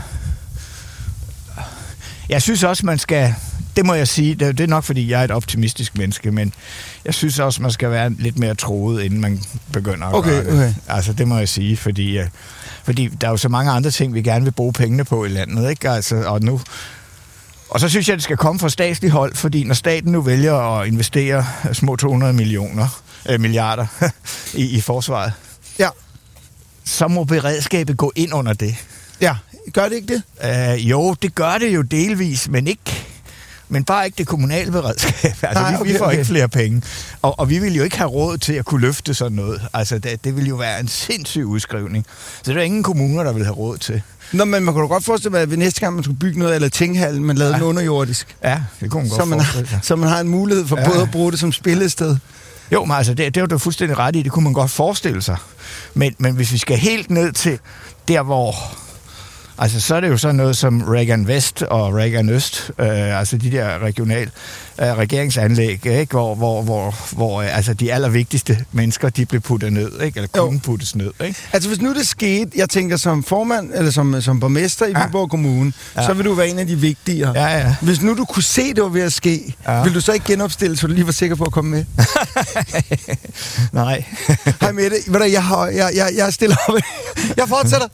Jeg synes også, man skal... Det må jeg sige, det er nok, fordi jeg er et optimistisk menneske, men jeg synes også, man skal være lidt mere troet, inden man begynder at gøre det. Okay. Altså, det må jeg sige, fordi der er jo så mange andre ting, vi gerne vil bruge pengene på i landet, ikke? Altså, og så synes jeg, det skal komme fra statslig hold, fordi når staten nu vælger at investere små 200 milliarder i forsvaret, så må beredskabet gå ind under det. Ja, gør det ikke det? Jo, det gør det jo delvis, men ikke... men bare ikke det kommunale beredskab. Altså, vi får ikke flere penge. Og vi vil jo ikke have råd til at kunne løfte sådan noget. Altså, det vil jo være en sindssyg udskrivning. Så det er ingen kommuner, der vil have råd til. Nå, men man kunne da godt forestille sig, at ved næste gang, man skulle bygge noget, eller tinghallen, man lavede den underjordisk. Ja, det kunne man godt forestille sig. Så man har en mulighed for både at bruge det som spillested. Jo, men altså, det er du fuldstændig ret i. Det kunne man godt forestille sig. Men hvis vi skal helt ned til der, hvor... Altså, så er det jo sådan noget som Reagan Vest og Reagan Øst, altså de der regeringsanlæg, ikke? Hvor altså de allervigtigste mennesker, de blev puttet ned, ikke? Eller kunne puttes ned, ikke? Altså, hvis nu det skete, jeg tænker som formand, eller som borgmester i Viborg Kommune, så vil du være en af de vigtige. Ja. Hvis nu du kunne se, det var ved at ske, vil du så ikke genopstille, så du lige var sikker på at komme med? Nej. Hej Mette, jeg stiller op. Jeg fortsætter.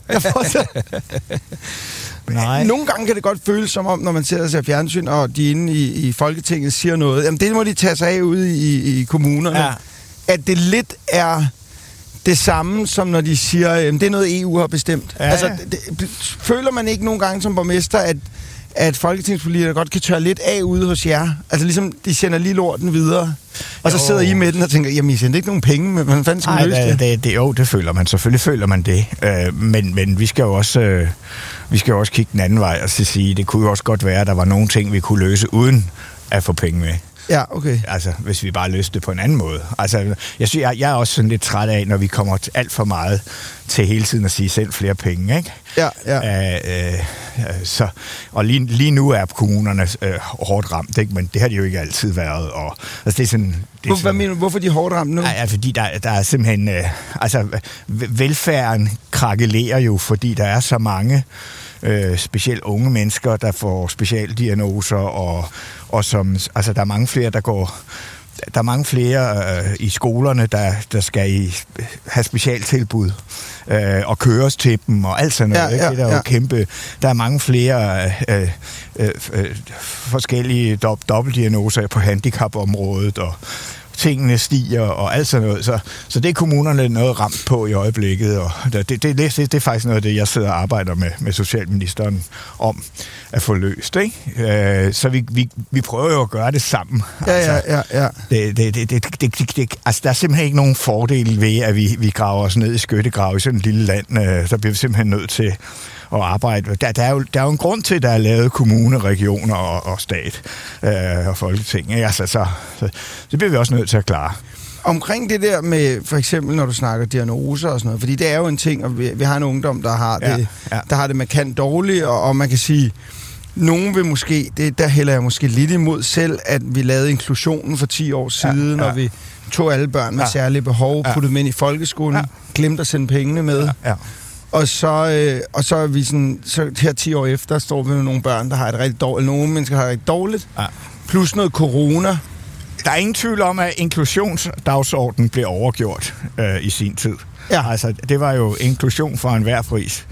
Nej. Nogle gange kan det godt føles som om, når man sidder og ser fjernsyn, og de inde i Folketinget siger noget, jamen det må de tage sig af ude i kommunerne, at det lidt er det samme, som når de siger, det er noget EU har bestemt. Ja. Altså, føler man ikke nogle gange som borgmester, at folketingspolitikere godt kan tørre lidt af ude hos jer? Altså ligesom, de sender lige lorten videre, og så sidder I med den og tænker, jamen I sender ikke nogen penge, men hvordan fanden skal man løse det? Jo, det føler man. Selvfølgelig føler man det. Men vi skal jo også kigge den anden vej og sige, det kunne jo også godt være, at der var nogle ting, vi kunne løse uden at få penge med. Ja, okay. Altså, hvis vi bare løste det på en anden måde. Altså, jeg er også sådan lidt træt af, når vi kommer alt for meget til hele tiden at sige selv flere penge, ikke? Ja. Og lige nu er kommunerne hårdt ramt, ikke? Men det har de jo ikke altid været. Og, altså, det er sådan, hvad mener du? Hvorfor er de hårdt ramt nu? Ja, fordi der er simpelthen... velfærden krakelerer jo, fordi der er så mange... specielt unge mennesker, der får specialdiagnoser, og som, altså der er mange flere, der er mange flere i skolerne, der skal have specialtilbud og køres til dem og alt sådan noget. Det er jo kæmpe. Der er mange flere forskellige dobbeltdiagnoser på handicapområdet, og tingene stiger og alt sådan noget. Så det er kommunerne noget ramt på i øjeblikket, og det er faktisk noget af det, jeg sidder og arbejder med socialministeren om at få løst, ikke? Så vi prøver jo at gøre det sammen. Ja. Altså, der er simpelthen ikke nogen fordel ved, at vi graver os ned i skyttegrav i sådan et lille land. Så bliver vi simpelthen nødt til at arbejde. Der er jo en grund til, at der er lavet kommune, regioner og stat og folketing. Altså, så det bliver vi også nødt til at klare. Omkring det der med, for eksempel når du snakker diagnoser og sådan noget, fordi det er jo en ting, og vi har en ungdom, der har det markant dårligt, og man kan sige, nogen vil måske, der hælder jeg måske lidt imod selv, at vi lavede inklusionen for 10 år siden, og vi tog alle børn med særlige behov, puttede dem ind i folkeskolen, glemte at sende pengene med. Og så er vi sådan, så her 10 år efter, står vi med nogle børn, der har et rigtig dårligt, eller nogle mennesker har det rigtig dårligt, plus noget corona. Der er ingen tvivl om, at inklusionsdagsordenen blev overgjort i sin tid. Ja. Altså, det var jo inklusion for enhver pris.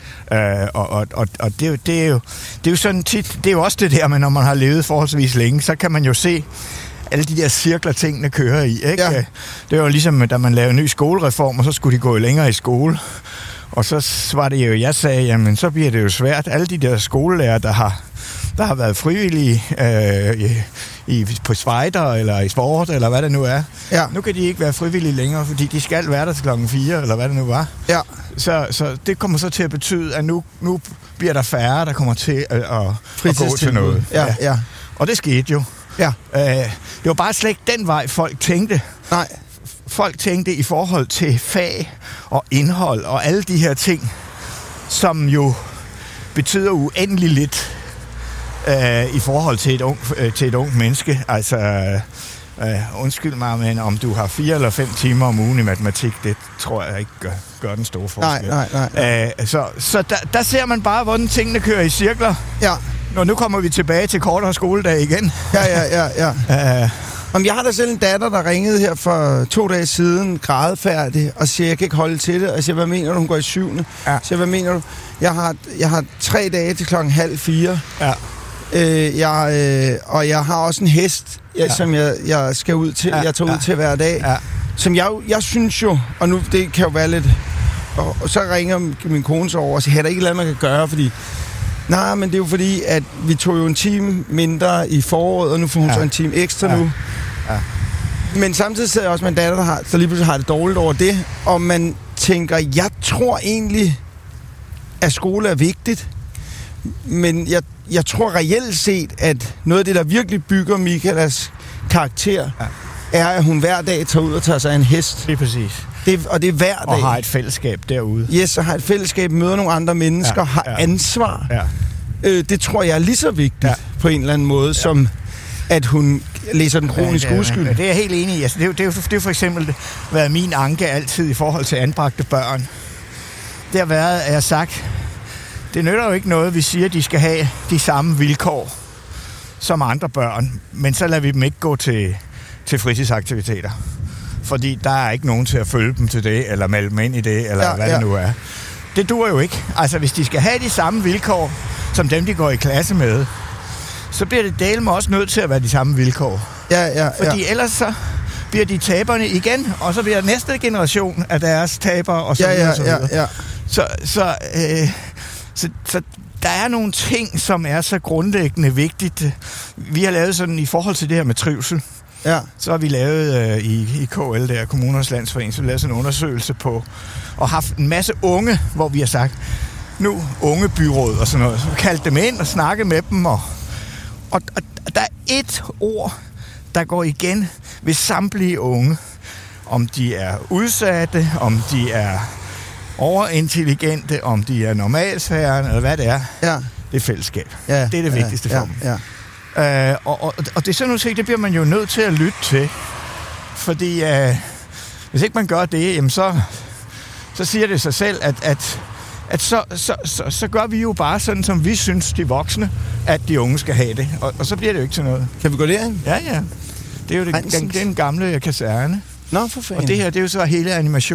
Og det er jo sådan tit, det er jo også det der, men når man har levet forholdsvis længe, så kan man jo se alle de der cirkler, tingene kører i, ikke? Ja. Det var jo ligesom, da man lavede en ny skolereform, og så skulle de gå længere i skole. Og så var det jo, jeg sagde, jamen så bliver det jo svært. Alle de der skolelærer, der har været frivillige på spejder eller i sport, eller hvad det nu er. Ja. Nu kan de ikke være frivillige længere, fordi de skal være der til 4:00, eller hvad det nu var. Ja. Så det kommer så til at betyde, at nu bliver der færre, der kommer til at gå til noget. Ja. Og det skete jo. Ja. Det var bare slet ikke den vej, folk tænkte. Nej. Folk tænkte i forhold til fag og indhold og alle de her ting, som jo betyder uendelig lidt i forhold til et ungt menneske. Altså, undskyld mig, men om du har 4 eller 5 timer om ugen i matematik, det tror jeg ikke gør den store forskel. Nej. Så der ser man bare, hvordan tingene kører i cirkler. Ja. Og nu kommer vi tilbage til kortere skoledag igen. Ja. Om jeg har da selv en datter, der ringede her for 2 dage siden, grædefærdig, og siger, jeg kan ikke holde til det. Og jeg siger, hvad mener du? Hun går i 7. Ja. Jeg siger, hvad mener du? Jeg har 3 dage til 3:30. Ja. Og jeg har også en hest, som jeg skal ud til. Jeg tager ud til hver dag. Ja. Som jeg synes jo, og nu det kan jo være lidt... Og så ringer min kone så over og siger, er der ikke et eller andet, man kan gøre? Fordi Nej, men det er jo fordi, at vi tog jo en time mindre i foråret, og nu får hun så en time ekstra nu. Ja. Men samtidig sidder jeg også med en datter, der lige pludselig har det dårligt over det, og man tænker, jeg tror egentlig, at skole er vigtigt, men jeg tror reelt set, at noget af det, der virkelig bygger Michaelas karakter, er, at hun hver dag tager ud og tager sig en hest. Det er præcis. Og det er hver dag. Og har et fællesskab derude. Yes, og har et fællesskab, møder nogle andre mennesker, har ansvar. Ja. Det tror jeg er lige så vigtigt på en eller anden måde, som at hun læser den kroniske uskyld. Det er jeg helt enig i. Altså, det er jo for eksempel været min anke altid i forhold til anbragte børn. Det har været, at jeg har sagt, det nytter jo ikke noget, vi siger, at de skal have de samme vilkår som andre børn, men så lader vi dem ikke gå til fritidsaktiviteter. Fordi der er ikke nogen til at følge dem til det, eller melde dem ind i det, eller hvad det nu er. Det duer jo ikke. Altså, hvis de skal have de samme vilkår, som dem, de går i klasse med, så bliver det dælme også nødt til at være de samme vilkår. Fordi ellers så bliver de taberne igen, og så bliver næste generation af deres tabere, og så videre, og så videre. Så der er nogle ting, som er så grundlæggende vigtigt. Vi har lavet sådan, i forhold til det her med trivsel, så har vi lavet i KL, der Kommunernes Landsforening, så vi lavet sådan en undersøgelse på, og haft en masse unge, hvor vi har sagt, nu unge byråd og sådan noget, så kaldt dem ind og snakket med dem, og der er et ord, der går igen ved samtlige unge, om de er udsatte, om de er overintelligente, om de er normalsfæren, eller hvad det er. Det er fællesskab. Det er det vigtigste for dem. Og det er sådan nogle ting, det bliver man jo nødt til at lytte til. Fordi hvis ikke man gør det, jamen så siger det sig selv, at så gør vi jo bare sådan, som vi synes, de voksne, at de unge skal have det. Og så bliver det jo ikke til noget. Kan vi gå derind? Ja. Det er jo den gamle kaserne. Nå, for fanden. Og det her, det er jo så hele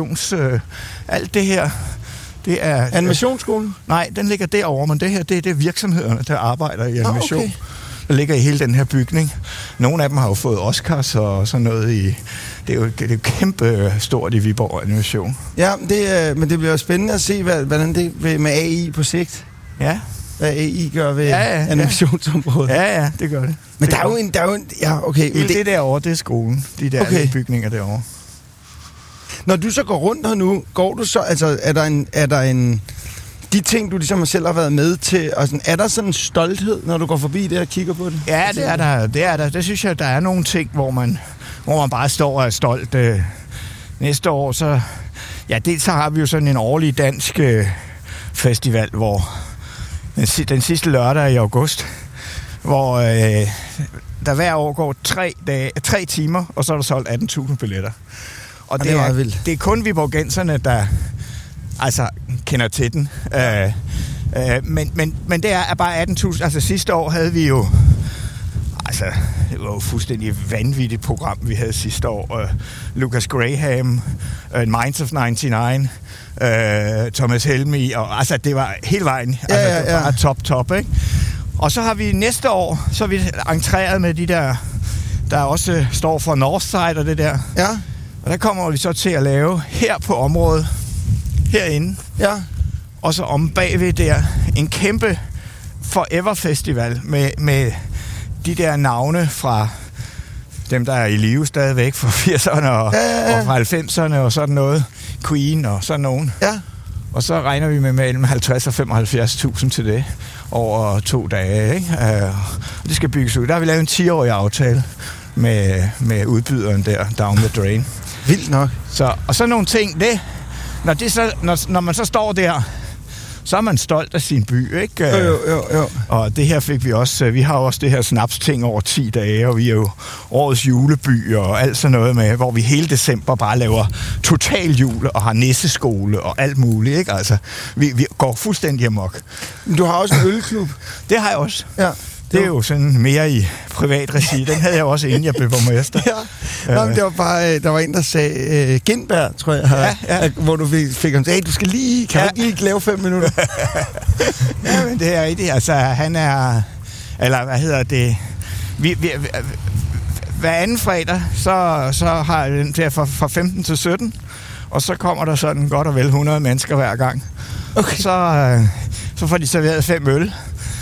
alt det her, det er... Animationsskolen? Nej, den ligger derovre, men det her, det er virksomhederne, der arbejder i animation. Okay. Der ligger i hele den her bygning. Nogle af dem har jo fået Oscars og sådan noget i... Det er jo kæmpe stort i Viborg Animation. Ja, men det bliver jo spændende at se, hvordan det vil med AI på sigt. Ja. Hvad AI gør ved animationsområdet. Ja, det gør det. Men der er jo en... Ja, okay. Det derovre, det er skolen. De der bygninger derovre. Når du så går rundt her nu, går du så... Altså, er der en de ting, du ligesom selv har været med til, og sådan, er der sådan en stolthed, når du går forbi det og kigger på det? Ja, det er der. Det synes jeg, der er nogle ting, hvor man bare står og er stolt. Næste år, så... Ja, så har vi jo sådan en årlig dansk festival, hvor den sidste lørdag i august, hvor der hver år går 3 timer, og så er der solgt 18.000 billetter. Og det er meget vildt. Det er kun viborgenserne, der altså kender til den. Men det er bare 18.000. Altså sidste år havde vi jo... Altså, det var jo fuldstændig vanvittigt program, vi havde sidste år. Lucas Graham, Minds of 99, Thomas Helmig, og altså, det var hele vejen. Altså, det var bare top, ikke? Og så har vi næste år, så har vi entreret med de der også står for Northside og det der. Ja. Og der kommer vi så til at lave her på området, herinde. Ja. Og så om bagved der, en kæmpe Forever Festival med de der navne fra dem, der er i live stadigvæk fra 80'erne og fra 90'erne og sådan noget. Queen og sådan nogen. Ja. Og så regner vi med mellem 50 og 75.000 til det over 2 dage. Ikke? Og det skal bygges ud. Der har vi lavet en 10-årig aftale med udbyderen der, Down the Drain. Vildt nok. Og så nogle ting, når man så står der, så er man stolt af sin by, ikke? Jo. Og det her fik vi også. Vi har også det her snapsting over 10 dage, og vi er jo årets juleby og alt sådan noget med, hvor vi hele december bare laver total jul og har nisseskole og alt muligt, ikke? Altså, vi går fuldstændig amok. Du har også en ølklub. Det har jeg også. Ja. Det er jo sådan mere i privat regi. Den havde jeg også, inden jeg blev borgmester. Nå, men det var bare, der var en, der sagde, Gindberg, tror jeg, hvor du fik ham, du skal lige, kan du ikke lave 5 minutter? Ja, men det er rigtigt. Altså, han er, eller hvad hedder det, hver anden fredag, så har jeg den der fra 15 til 17, og så kommer der sådan godt og vel 100 mennesker hver gang. Okay. Så får de serveret 5 øl.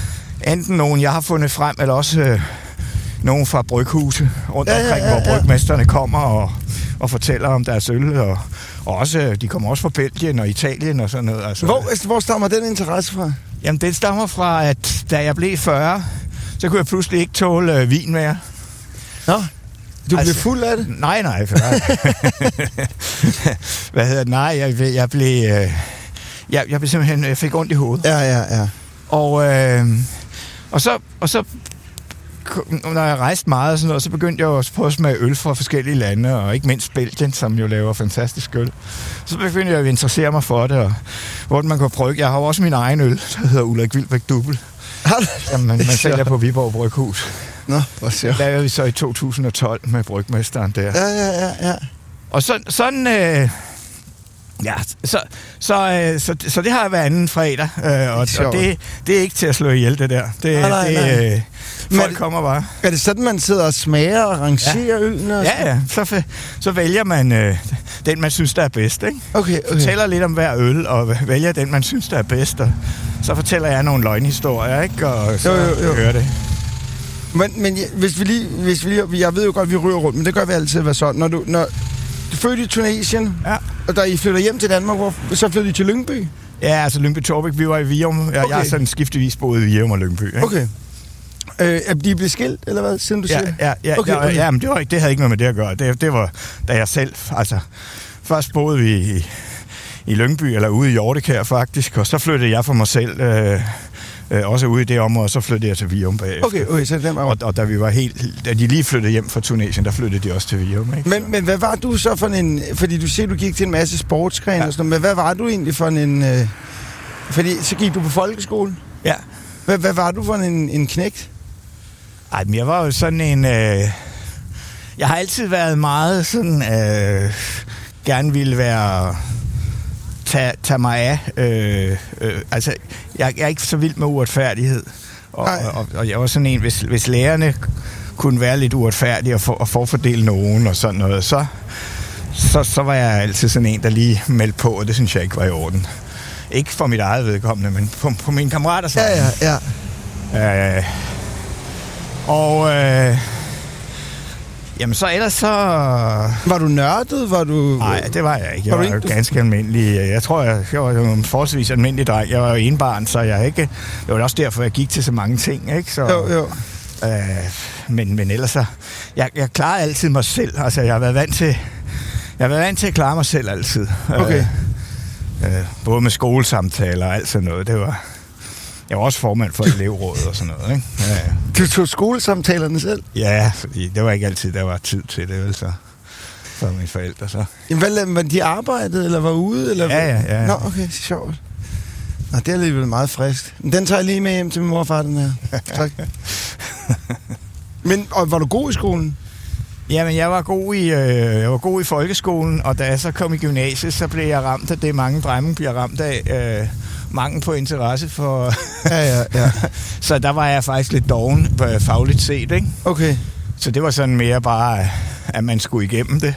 enten nogen, jeg har fundet frem, eller også nogen fra bryghuse rundt omkring, hvor brygmesterne kommer og fortæller om deres øl, og også, de kommer også fra Belgien og Italien og sådan noget. Altså. Hvor stammer den interesse fra? Jamen, det stammer fra, at da jeg blev 40, så kunne jeg pludselig ikke tåle vin mere. Nå, du blev fuld af det? Nej. Hvad hedder det? Nej, jeg blev... Jeg blev simpelthen... Jeg fik ondt i hovedet. Ja. Og så når jeg rejste meget og sådan noget, så begyndte jeg jo at prøve at smage øl fra forskellige lande, og ikke mindst Belgien, som jo laver fantastisk øl. Så begyndte jeg at interessere mig for det, og hvor man kunne brygge. Jeg har jo også min egen øl, der hedder Ulrik Wilbæk Dubbel. Man sælger på Viborg Bryghus. Nå, hvor sjovt. Der lavede vi så i 2012 med brygmesteren der. Ja. Og sådan... Ja, så det har været anden fredag, og det er ikke til at slå ihjel, det der. Nej. Folk kommer bare. Er det sådan, man sidder og smager og rangerer ølene? Ja. Så vælger man den, man synes, der er bedst, ikke? Okay. Fortæller lidt om hver øl, og vælger den, man synes, der er bedst, og så fortæller jeg nogle løgnhistorier, ikke? Og så hører det. Men hvis vi lige, jeg ved jo godt, vi ryger rundt, men det gør vi altid at være sådan. Når du fødte i Tunesien, og da I flytter hjem til Danmark, så flyttede I til Lyngby? Ja, altså Lyngby-Torbæk, vi var i Virum. Okay. Jeg har sådan skiftevis boet i Virum og Lyngby. Ikke? Okay. Er de blevet skilt, eller hvad, siden du siger? Ja. Okay. Ja, men det havde ikke noget med det at gøre. Det var, da jeg selv, altså, først boede vi i Lyngby, eller ude i Hjortekær faktisk, og så flyttede jeg for mig selv, også ude i det område, og så flyttede jeg til Virum bagefter. Okay, så den var... Og da de lige flyttede hjem fra Tunesien, der flyttede de også til Virum, ikke? Men hvad var du så for en... Fordi du siger, du gik til en masse sportsgrene og sådan noget, men hvad var du egentlig for en... Fordi så gik du på folkeskolen? Ja. Hvad var du for en knægt? Ej, men jeg var jo sådan en... Jeg har altid været meget sådan... gerne ville være... tage mig af. Altså, jeg er ikke så vild med uretfærdighed. Og jeg var sådan en, hvis lærerne kunne være lidt uretfærdige og forfordele nogen og sådan noget, så var jeg altid sådan en, der lige meldte på, og det synes jeg ikke var i orden. Ikke for mit eget vedkommende, men på mine kammerater. Så. Ja. Jamen så ellers så... Var du nørdet? Nej, det var jeg ikke. Jeg var jo ganske almindelig. Jeg tror, jeg var jo en forholdsvis almindelig dreng. Jeg var jo enbarn, så jeg ikke... Det var også derfor, jeg gik til så mange ting, ikke? Så, jo. Men ellers så... Jeg klarer altid mig selv. Altså, jeg har været vant til at klare mig selv altid. Okay. Både med skolesamtaler og alt sådan noget. Det var... Jeg var også formand for elevrådet og sådan noget, ikke? Ja. Du tog skolesamtalerne selv? Ja, fordi det var ikke altid, der var tid til det, vel så for mine forældre, så. Jamen, hvad, de arbejdede, eller var ude? Eller Ja. Nå, okay, sjovt. Nå, det er alligevel meget frisk. Den tager jeg lige med hjem til min mor og far, den her. Tak. Men, og var du god i skolen? Jamen, jeg var god i folkeskolen, og da jeg så kom i gymnasiet, så blev jeg ramt af det, mange drenge bliver ramt af. Mangel på interesse for... Ja. Så der var jeg faktisk lidt doven fagligt set, ikke? Okay. Så det var sådan mere bare, at man skulle igennem det.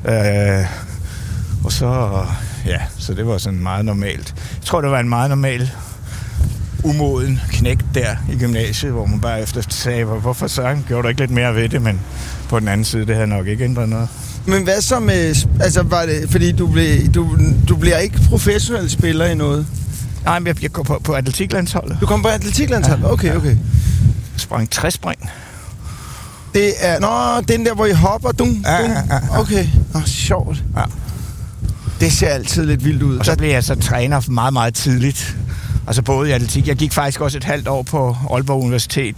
Og så... Ja, så det var sådan meget normalt. Jeg tror, det var en meget normal umoden knægt der i gymnasiet, hvor man bare efter sagde, hvorfor så gjorde du ikke lidt mere ved det, men på den anden side, det havde nok ikke ændret noget. Men hvad så med... Altså, var det... Fordi du bliver ikke professionel spiller i noget? Nej, men jeg går på atletiklandsholdet. Du kom på atletiklandsholdet? Ja. Okay. Sprang 60 spring. Det er... Nå, den der, hvor I hopper, Ja. Okay. Nå, sjovt. Ja. Det ser altid lidt vildt ud. Og så blev jeg så træner meget, meget tidligt. Altså både i atletik. Jeg gik faktisk også et halvt år på Aalborg Universitet.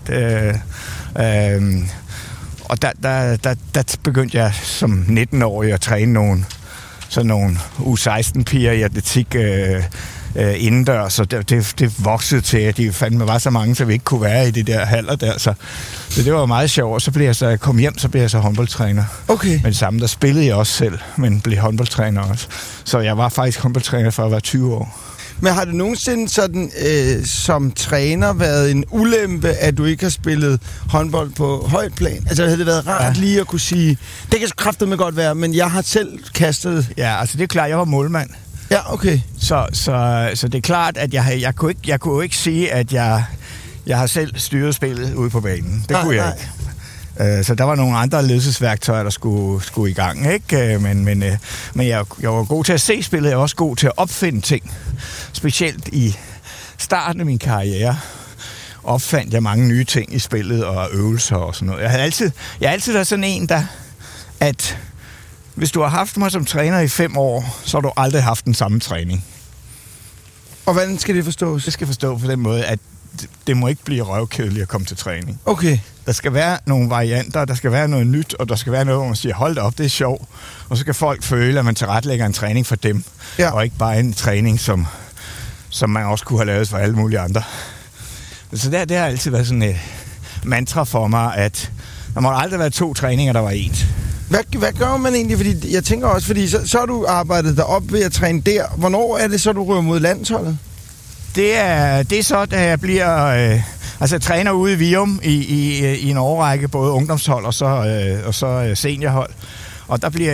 Og der begyndte jeg som 19-årig at træne nogle U16-piger i atletik indendørs, så det voksede til, at de fandme var så mange, så vi ikke kunne være i de der haller der. Så det var meget sjovt. Så blev jeg så kom hjem, så blev jeg så håndboldtræner. Okay. Men sammen, der spillede jeg også selv, men blev håndboldtræner også. Så jeg var faktisk håndboldtræner for at være 20 år. Men har det nogensinde sådan, som træner været en ulempe, at du ikke har spillet håndbold på højt plan? Altså havde det været rart lige at kunne sige, det kan kraftedeme godt være, men jeg har selv kastet... Ja, altså det er klart, jeg var målmand. Ja, okay. Så det er klart, at jeg kunne ikke sige, at Jeg har selv styret spillet ude på banen. Det kunne jeg ikke. Så der var nogle andre ledelsesværktøjer, der skulle i gang, ikke? Men jeg var god til at se spillet, jeg var også god til at opfinde ting. Specielt i starten af min karriere opfandt jeg mange nye ting i spillet og øvelser og sådan noget. Jeg har altid været sådan en, at hvis du har haft mig som træner i 5 år, så har du aldrig haft den samme træning. Og hvordan skal det forstås? Det skal forstås på den måde, at det må ikke blive røvkedeligt at komme til træning. Okay. Der skal være nogle varianter, der skal være noget nyt, og der skal være noget, hvor man siger, hold da op, det er sjovt. Og så kan folk føle, at man tilrettelægger en træning for dem, og ikke bare en træning, som man også kunne have lavet for alle mulige andre. Så det har altid været sådan et mantra for mig, at der må aldrig være 2 træninger, der var ens. Hvad gør man egentlig? Fordi jeg tænker også, fordi så har du arbejdet derop ved at træne der. Hvornår er det så, du rører mod landsholdet? Det er så, da jeg bliver træner ude i Virum i en årrække, både ungdomshold og så seniorhold. Og der bliver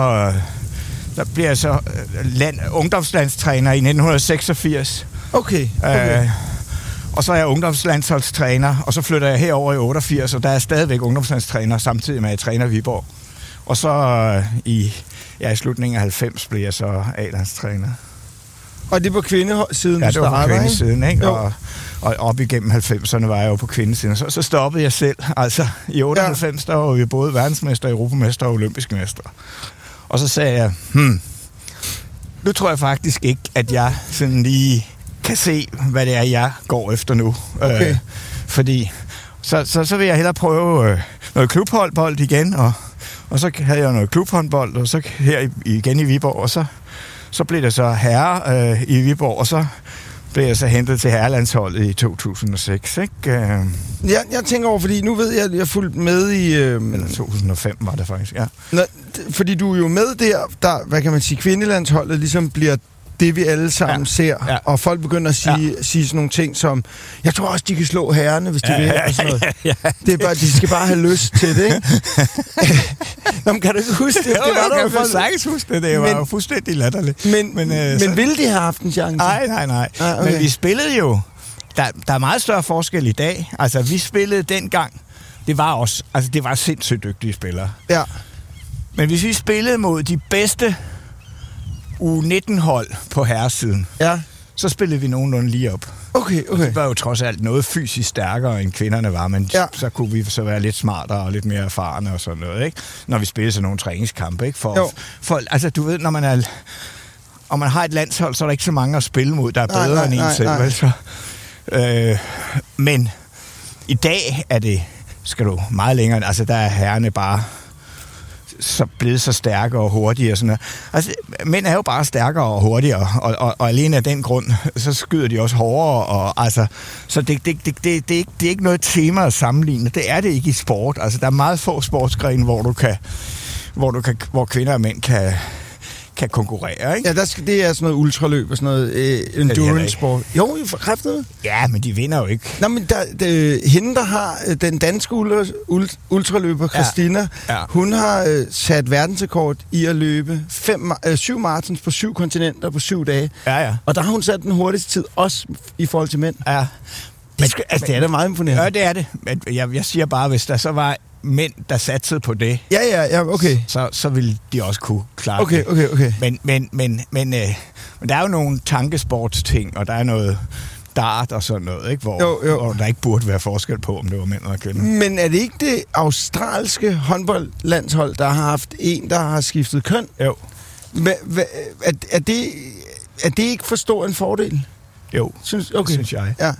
jeg så ungdomslandstræner i 1986. Okay. Og så er jeg ungdomslandsholdstræner, og så flytter jeg herover i 88, og der er stadigvæk ungdomslandstræner, samtidig med at jeg træner Viborg. Og så i slutningen af 90 blev jeg så A-landstræner. Og det var kvindesiden, ja, det var på kvindesiden, ikke? Og op igennem 90'erne var jeg jo på kvindesiden. Så stoppede jeg selv. Altså, i 98, der var vi både verdensmester, europamester og olympiske mester. Og så sagde jeg, nu tror jeg faktisk ikke, at jeg sådan lige kan se, hvad det er, jeg går efter nu. Okay. Fordi så vil jeg hellere prøve noget klubholdbold igen, og så havde jeg noget klubhåndbold, og så her igen i Viborg, og så blev det så herre i Viborg, og så blev jeg så hentet til herrelandsholdet i 2006, ikke? Jeg tænker over, fordi nu ved jeg, at jeg er fulgt med i... Eller 2005 var det faktisk, ja. Fordi du er jo med der, hvad kan man sige, kvindelandsholdet ligesom bliver det, vi alle sammen ser, og folk begynder at sige sådan nogle ting som, jeg tror også, de kan slå herrerne, hvis de vil, og sådan noget. Det er bare, de skal bare have lyst til det, ikke? Nå, men kan du ikke huske det? Jo, jeg kan sagtens huske det. Det var jo fuldstændig latterligt. Men ville de have haft en chance? Nej. Okay. Men vi spillede jo... Der er meget større forskel i dag. Altså, vi spillede dengang. Det var sindssygt dygtige spillere. Ja. Men hvis vi spillede mod de bedste U19-hold på herresiden, så spillede vi nogenlunde lige op. Okay. Det var jo trods alt noget fysisk stærkere, end kvinderne var, men så kunne vi så være lidt smartere og lidt mere erfarne og sådan noget, ikke? Når vi spillede sådan nogle træningskampe, ikke? For altså, du ved, når man har et landshold, så er der ikke så mange at spille mod, der er bedre end en selv, vel? Så, men i dag er det, skal du meget længere, altså der er herrerne bare så blevet så stærkere og hurtigere og sådan noget. Altså, mænd er jo bare stærkere og hurtigere, og alene af den grund, så skyder de også hårdere, og altså, så det er ikke noget tema at sammenligne. Det er det ikke i sport. Altså, der er meget få sportsgrene, hvor kvinder og mænd kan konkurrere, ikke? Ja, det er sådan noget ultraløb og sådan noget endurance-sport. Jo, i forkræftet. Ja, men de vinder jo ikke. Nå, men hende, der har den danske ultraløber, Christina, hun har sat verdensrekord i at løbe 7 marathons på 7 kontinenter på 7 dage. Ja. Og der har hun sat den hurtigste tid, også i forhold til mænd. Ja. Det er da meget imponerende. Ja, det er det. Jeg siger bare, hvis der så var mænd, der satsede på det, okay. Så ville de også kunne klare det. Okay. Men der er jo nogle tankesportsting, og der er noget dart og sådan noget, ikke? Hvor der ikke burde være forskel på, om det var mænd eller kvinder. Men er det ikke det australske håndboldlandshold, der har haft en, der har skiftet køn? Jo. Er det ikke for stor en fordel? Jo, synes jeg. Ja.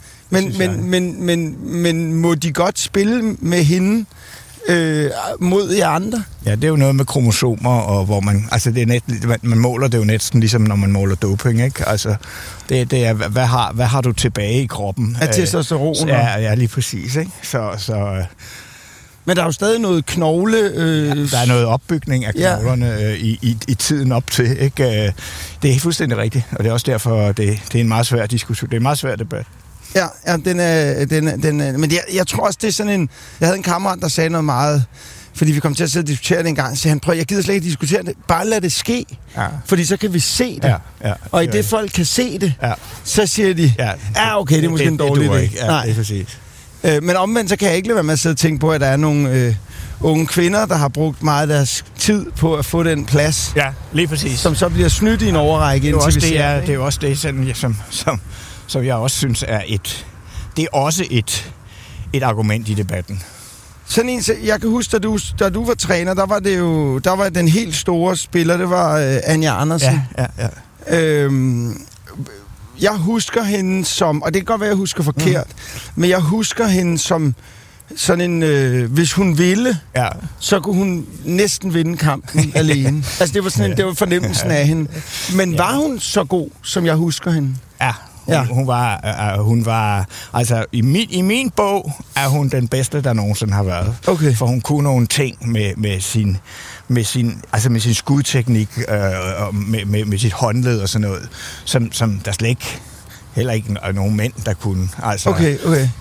Men må de godt spille med hende mod jer andre? Ja, det er jo noget med kromosomer, og hvor man måler det jo næsten ligesom når man måler doping, ikke? Altså det er hvad har du tilbage i kroppen? Af testosteron. Ja, lige præcis, ikke? Så men der er jo stadig noget knogle... der er noget opbygning af knoglerne i tiden op til, ikke? Det er fuldstændig rigtigt, og det er også derfor, det er en meget svær diskussion. Det er en meget svær debat. Ja, den er, men jeg tror også, det er sådan en... Jeg havde en kammerat, der sagde noget meget fordi vi kom til at sidde og diskutere det en gang, så han prøver, jeg gider slet ikke diskutere det, bare lad det ske, fordi så kan vi se det. Og i det folk kan se det, så siger de, okay, det er måske en dårlig idé. Nej, det er præcis. Men omvendt, så kan jeg ikke lade være med at sidde og tænke på, at der er nogle unge kvinder, der har brugt meget af deres tid på at få den plads. Ja, lige præcis. Som så bliver snydt i en overrække. Det er jo også det, som jeg også synes er det er også et argument i debatten. Sådan en, jeg kan huske, da du var træner, der var den helt store spiller, det var Anja Andersen. Ja. Jeg husker hende som, og det kan godt være, jeg husker forkert, men jeg husker hende som sådan en, hvis hun ville, så kunne hun næsten vinde kampen alene. Altså det var sådan det var fornemmelsen af hende. Men var hun så god, som jeg husker hende? Ja. Hun var altså i min bog er hun den bedste, der nogensinde har været. Okay. For hun kunne nogle ting med sin skudteknik og med sit håndled og sådan noget, som der slet ikke heller ikke nogen mænd der kunne. Altså, okay.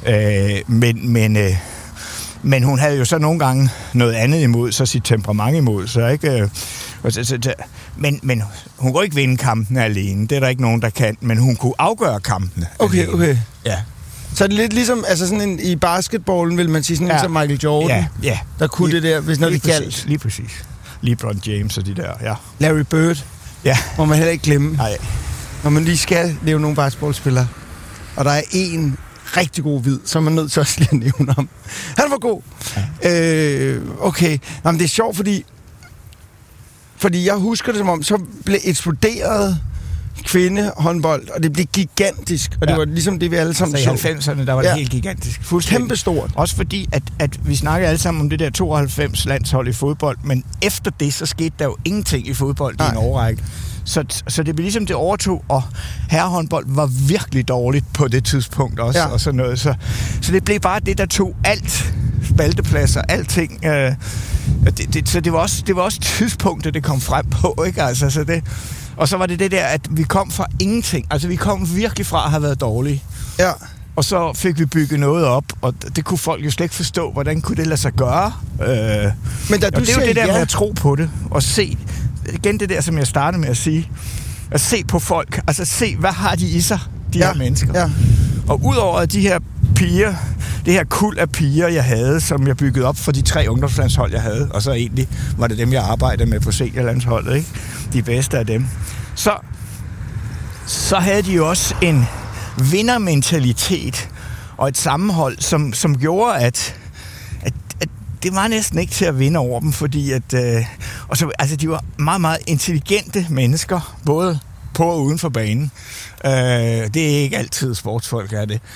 Men hun havde jo så nogle gange noget andet imod, så sit temperament imod, så ikke. Men hun kunne ikke vinde kampene alene. Det er der ikke nogen, der kan. Men hun kunne afgøre kampene. Okay. Ja. Så er det lidt ligesom, altså sådan en, i basketballen vil man sige sådan en som Michael Jordan. Ja. Der kunne det der, hvis noget det galt. Lige præcis. LeBron James og de der, ja. Larry Bird. Ja. Må man heller ikke glemme. Nej. Når man lige skal lave nogle basketballspillere. Og der er en rigtig god hvid, så er man nødt til også lige at nævne ham. Han var god. Ja. Okay. Nå, men det er sjovt, fordi jeg husker det som om, så blev eksploderet kvindehåndbold, og det blev gigantisk, og det var ligesom det, vi alle sammen så. I 90'erne, der var det helt gigantisk. Kæmpestort. Også fordi, at vi snakker alle sammen om det der 92 landshold i fodbold, men efter det, så skete der jo ingenting i fodbold i en årrække. Så det blev ligesom det overtog, og herrehåndbold var virkelig dårligt på det tidspunkt også, og sådan noget. Så det blev bare det, der tog alt, spaltepladser, alting. Så det var også tidspunktet, det kom frem på, ikke? Altså, så det, og så var det der, at vi kom fra ingenting. Altså, vi kom virkelig fra at have været dårlige. Ja. Og så fik vi bygget noget op, og det kunne folk jo slet ikke forstå, hvordan kunne det lade sig gøre. Men da du det er jo det der med at tro på det, og se, igen det der, som jeg startede med at sige, at se på folk, altså se, hvad har de i sig, de her mennesker. Ja. Og udover de her piger, det her kuld af piger, jeg havde, som jeg byggede op for de 3 ungdomslandshold, jeg havde, og så egentlig var det dem, jeg arbejdede med på seniorlandsholdet, ikke? De bedste af dem. Så havde de jo også en vindermentalitet og et sammenhold, som gjorde, at det var næsten ikke til at vinde over dem, fordi altså de var meget, meget intelligente mennesker, både på og uden for banen. Det er ikke altid sportsfolk, er det.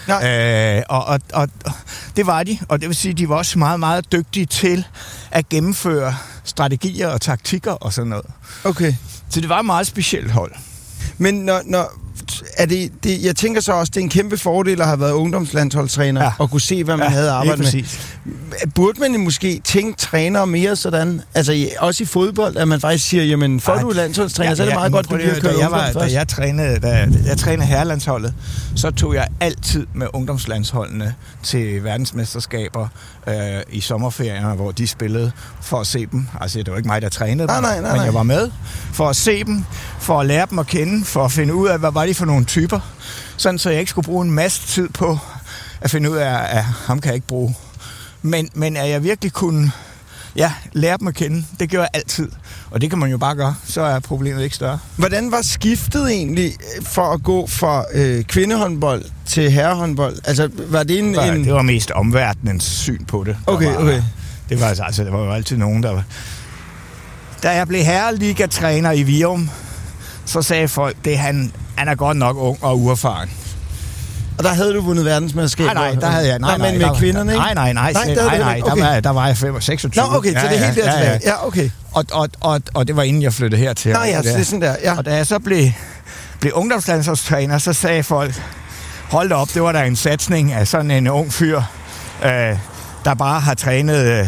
Og det var de, og det vil sige, at de var også meget, meget dygtige til at gennemføre strategier og taktikker og sådan noget. Okay. Så det var et meget specielt hold. Men når er det, jeg tænker så også, det er en kæmpe fordel at have været ungdomslandsholdstræner og kunne se, hvad man havde arbejdet med. Burde man måske tænke trænere mere sådan? Altså også i fodbold, at man faktisk siger, jamen, for du er landsholdstræner, så er det meget godt, du bliver kørt ungdom først. Da jeg trænede herrelandsholdet, så tog jeg altid med ungdomslandsholdene til verdensmesterskaber i sommerferierne, hvor de spillede, for at se dem. Altså, det var ikke mig, der trænede dem, men jeg var med for at se dem, for at lære dem at kende, for at finde ud af, hvad var de for nogle typer, sådan så jeg ikke skulle bruge en masse tid på at finde ud af, at ham kan jeg ikke bruge. Men at jeg virkelig kunne lære dem at kende, det gør jeg altid. Og det kan man jo bare gøre, så er problemet ikke større. Hvordan var skiftet egentlig for at gå fra kvindehåndbold til herrehåndbold? Altså, var det Det var mest omverdenens syn på det. Okay. Det var jo altid nogen, der var... Da jeg blev herreligatræner i Virum, så sagde folk, han er godt nok ung og uerfaren. Og der havde du vundet verdensmesterskab? Nej, der havde jeg. Nej, med kvinderne, ikke? Nej, der var jeg 26. Nå, okay, så det er helt der tilbage. Ja, okay. Og det var inden jeg flyttede hertil. Nå ja, det er sådan der, ja. Og da jeg så blev ungdomslandsholdstræner, så sagde folk, hold da op, det var da en satsning af sådan en ung fyr, der bare har trænet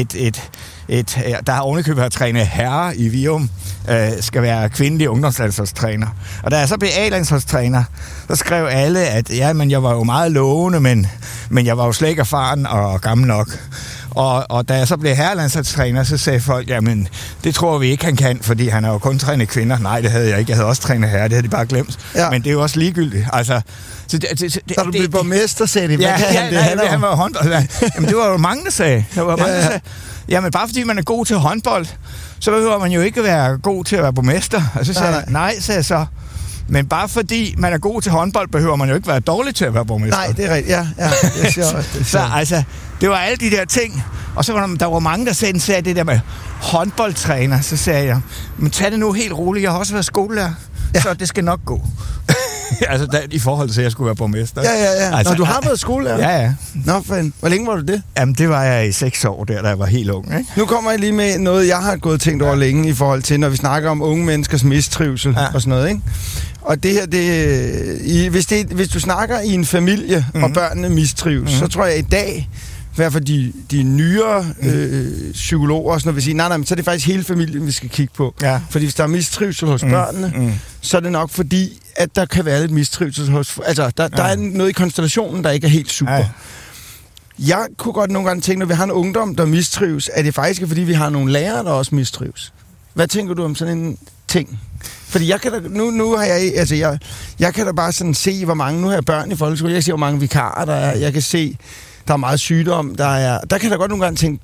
der har ovenikøbet har trænet herre i Virum, skal være kvindelig ungdomslandsholdstræner. Og da jeg så blev A-landsholdstræner, så skrev alle, at men jeg var jo meget lovende, men jeg var jo slet ikke erfaren og gammel nok. Og da jeg så blev herrelandsholdstræner, så sagde folk, jamen, det tror vi ikke, han kan, fordi han har jo kun trænet kvinder. Nej, det havde jeg ikke. Jeg havde også trænet herrer, det havde de bare glemt. Ja. Men det er jo også ligegyldigt. Altså, da du blev borgmester, sagde de, han var håndbold. Jamen, det var jo mange, der sagde. Jamen, bare fordi man er god til håndbold, så behøver man jo ikke være god til at være borgmester. Og så sagde jeg, nej, sagde jeg så. Men bare fordi man er god til håndbold, behøver man jo ikke være dårlig til at være borgmester. Nej, det er rigtigt. Ja, det siger også. Så altså, det var alle de der ting. Og så var der var mange, der sagde det der med håndboldtræner. Så sagde jeg, men tag det nu helt roligt. Jeg har også været skolelærer, så det skal nok gå. Altså, i forhold til, at jeg skulle være borgmester. Ja. Altså, du har været skolelærer? Ja. Nå, fanden. Hvor længe var du det? Jamen, det var jeg i 6 år, da jeg var helt ung, ikke? Nu kommer jeg lige med noget, jeg har gået tænkt over længe i forhold til, når vi snakker om unge menneskers mistrivsel og sådan noget, ikke? Og det her, hvis du snakker i en familie, og børnene mistrives, så tror jeg i dag, i hvert fald de nyere psykologer og sådan noget, vil sige, nej, men så er det faktisk hele familien, vi skal kigge på. Ja. Fordi hvis der er mistrivsel hos børnene, så er det nok fordi, at der kan være lidt mistrivsel hos... Altså, der er noget i konstellationen, der ikke er helt super. Ja. Jeg kunne godt nogle gange tænke, når vi har en ungdom, der mistrives, er det faktisk fordi, vi har nogle lærere, der også mistrives. Hvad tænker du om sådan en ting? Fordi jeg kan da, nu har jeg kan da bare sådan se, hvor mange, nu har jeg børn i folkeskole, jeg kan se, hvor mange vikarer der er, jeg kan se, der er meget sygdom, der kan der godt nogle gange tænke,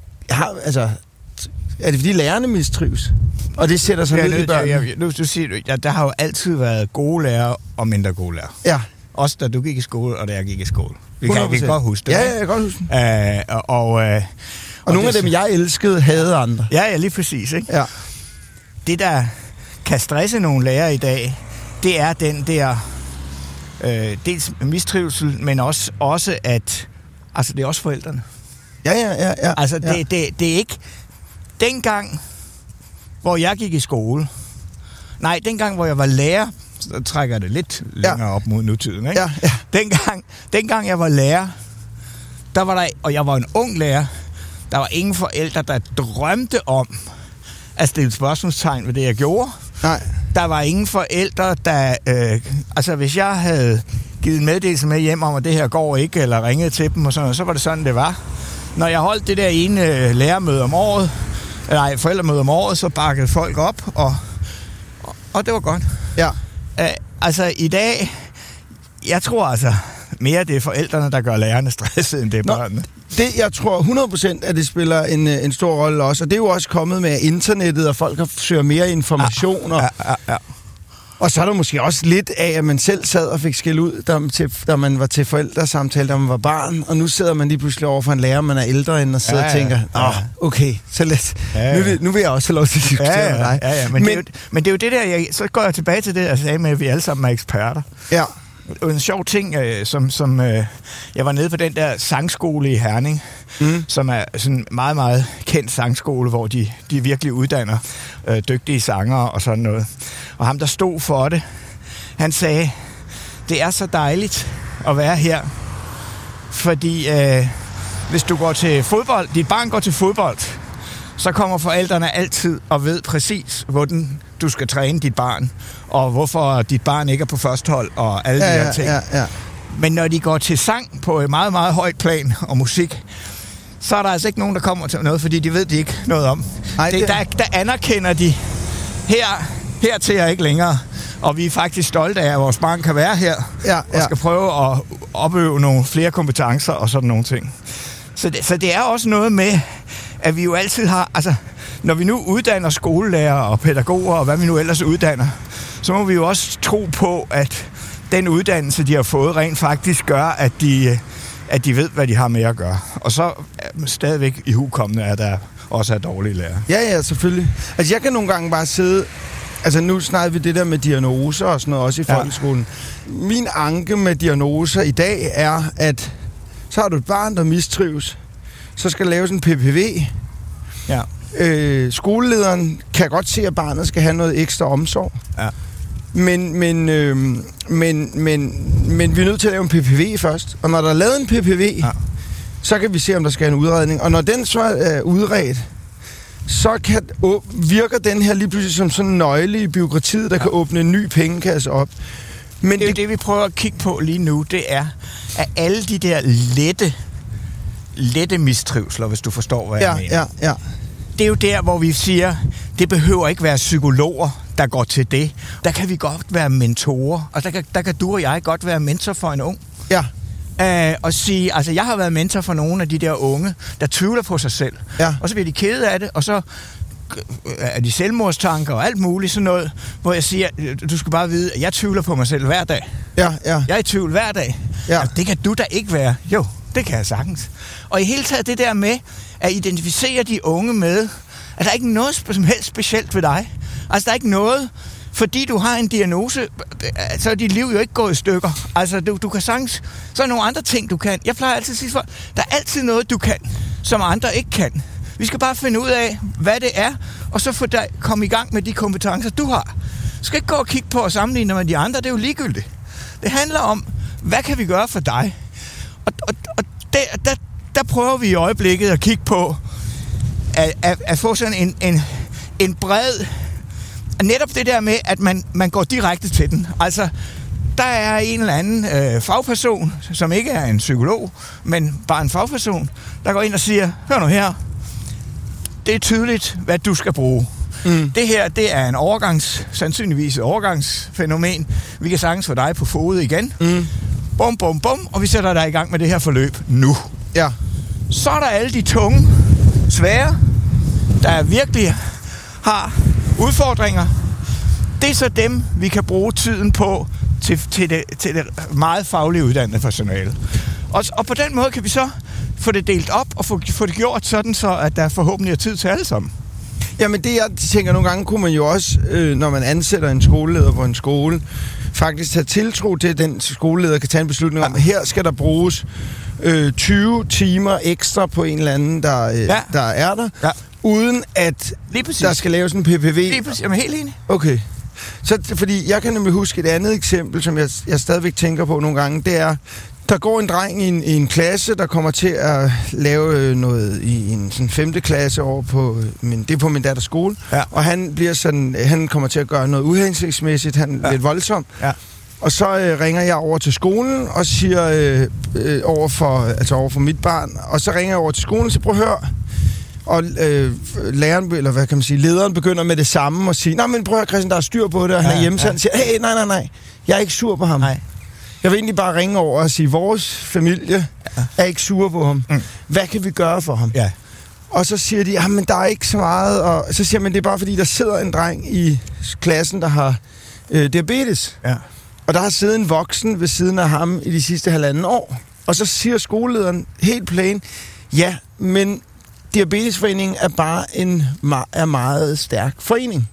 er det fordi lærerne mistrives? Og det sætter sig ned i børnene? Nu siger der har jo altid været gode lærere og mindre gode lærere. Ja. Også da du gik i skole, og da jeg gik i skole. Vi kan godt huske det. Ja, jeg kan godt huske det. Og nogle af dem, jeg elskede, havde andre. Ja, lige præcis, ikke? Ja. Det, der kan stresse nogle lærere i dag, det er den der dels mistrivsel, men også at... Altså, det er også forældrene. Ja. Altså, det er ikke... Dengang, hvor jeg gik i skole... Nej, dengang, hvor jeg var lærer... Så trækker det lidt længere op mod nutiden, ikke? Ja. Dengang jeg var lærer, der var der... Og jeg var en ung lærer. Der var ingen forældre, der drømte om at stille spørgsmålstegn ved det, jeg gjorde. Nej. Der var ingen forældre, der... altså, hvis jeg havde givet en meddelelse med hjem om, at det her går ikke, eller ringede til dem, og sådan noget, så var det sådan, det var. Når jeg holdt det der ene lærermøde om året, eller forældremøde om året, så bakkede folk op, og det var godt. Ja. Altså, i dag... Jeg tror altså mere, det er forældrene, der gør lærerne stresset, end det er børnene. Jeg tror 100%, at det spiller en stor rolle også. Og det er jo også kommet med internettet, og folk søger mere informationer. Ja. Og så er der måske også lidt af, at man selv sad og fik skæld ud, da man var til forældresamtale, da man var barn. Og nu sidder man lige pludselig over for en lærer, man er ældre end, og sidder og tænker, okay, så let. Ja. Nu vil jeg også have lov til at diskutere med dig. Ja. Men det er jo det der, så går jeg tilbage til det, jeg sagde med, at vi alle sammen er eksperter. Ja. En sjov ting, som jeg var nede på den der sangskole i Herning, som er sådan en meget, meget kendt sangskole, hvor de virkelig uddanner dygtige sangere og sådan noget. Og ham, der stod for det, han sagde, det er så dejligt at være her, fordi hvis du går til fodbold, dit barn går til fodbold, så kommer forældrene altid og ved præcis, hvordan du skal træne dit barn, og hvorfor dit barn ikke er på førstehold, og alle de her ting. Ja. Men når de går til sang på et meget, meget højt plan og musik, så er der altså ikke nogen, der kommer til noget, fordi de ved de ikke noget om. Der anerkender de, her til jeg ikke længere, og vi er faktisk stolte af, at vores barn kan være her, og skal prøve at opøve nogle flere kompetencer og sådan nogle ting. Så det er også noget med, at vi jo altid har, altså, når vi nu uddanner skolelærer og pædagoger, og hvad vi nu ellers uddanner, så må vi jo også tro på, at den uddannelse, de har fået, rent faktisk gør, at de ved, hvad de har med at gøre. Og så stadigvæk i hukommende, at der også er dårlige lærer. Ja, selvfølgelig. Altså, jeg kan nogle gange bare sidde... Altså, nu snakker vi det der med diagnoser og sådan noget, også i folkeskolen. Min anke med diagnoser i dag er, at så har du et barn, der mistrives, så skal laves en PPV. Ja. Skolelederen kan godt se, at barnet skal have noget ekstra omsorg. Ja. Men vi er nødt til at lave en PPV først. Og når der er lavet en PPV, så kan vi se, om der skal en udredning. Og når den så er udredt, så virker den her lige pludselig som sådan en nøgle i bureaukratiet, der kan åbne en ny pengekasse op. Men det vi prøver at kigge på lige nu, det er, at alle de der lette lette mistrivsler, hvis du forstår, hvad jeg mener. Ja. Det er jo der, hvor vi siger, det behøver ikke være psykologer, der går til det. Der kan vi godt være mentorer, og der kan du og jeg godt være mentor for en ung. Ja. Og sige, altså jeg har været mentor for nogle af de der unge, der tvivler på sig selv. Ja. Og så bliver de kede af det, og så er de selvmordstanker og alt muligt sådan noget, hvor jeg siger, du skal bare vide, at jeg tvivler på mig selv hver dag. Ja. Jeg er i tvivl hver dag. Ja. Altså, det kan du da ikke være. Jo, det kan jeg sagtens. Og i hele taget det der med at identificere de unge med, at der ikke er noget som helst specielt ved dig. Altså der er ikke noget, fordi du har en diagnose, så er dit liv jo ikke gået i stykker. Altså du kan sagtens, så er nogle andre ting du kan. Jeg plejer altid at sige for, der er altid noget du kan, som andre ikke kan. Vi skal bare finde ud af, hvad det er, og så få dig komme i gang med de kompetencer, du har. Du skal ikke gå og kigge på og sammenligne med de andre, det er jo ligegyldigt. Det handler om, hvad kan vi gøre for dig? Og der prøver vi i øjeblikket at kigge på, at få sådan en bred... Netop det der med, at man går direkte til den. Altså, der er en eller anden fagperson, som ikke er en psykolog, men bare en fagperson, der går ind og siger, hør nu her, det er tydeligt, hvad du skal bruge. Det her, det er en sandsynligvis et overgangsfænomen. Vi kan sagtens få dig på fod igen. Bum, bum, bum, og vi sætter dig i gang med det her forløb nu. Ja. Så er der alle de tunge, svære, der virkelig har udfordringer. Det er så dem, vi kan bruge tiden på til det meget faglige uddannede personale. Og på den måde kan vi så få det delt op og få det gjort sådan, så at der forhåbentlig er tid til alle sammen. Jamen det, jeg tænker nogle gange, kunne man jo også, når man ansætter en skoleleder på en skole, faktisk have tiltro til, at den skoleleder kan tage en beslutning om, at her skal der bruges 20 timer ekstra på en eller anden, der er der. Ja. Uden at der skal laves en PPV. Lige præcis. Jeg er helt enig. Okay. Så, fordi jeg kan nemlig huske et andet eksempel, som jeg stadigvæk tænker på nogle gange, det er, der går en dreng i en klasse, der kommer til at lave noget i en sådan 5. klasse over på det er på min datters skole, og han kommer til at gøre noget uhensigtsmæssigt, han er lidt voldsom. Ja. Og så ringer jeg over til skolen og siger over for mit barn, og så ringer jeg over til skolen, så prøv at høre. Og læreren, eller hvad kan man sige, lederen begynder med det samme og sige, nej, men prøv at høre, Christian, der er styr på det, og han er hjemme, så han siger, hey, nej, jeg er ikke sur på ham. Nej. Jeg vil egentlig bare ringe over og sige, vores familie er ikke sur på ham. Hvad kan vi gøre for ham? Ja. Og så siger de, men der er ikke så meget, og så siger man, det er bare fordi, der sidder en dreng i klassen, der har diabetes. Ja. Og der har siddet en voksen ved siden af ham i de sidste 1,5 år. Og så siger skolelederen helt plain, ja, men Diabetesforeningen er bare er meget stærk forening.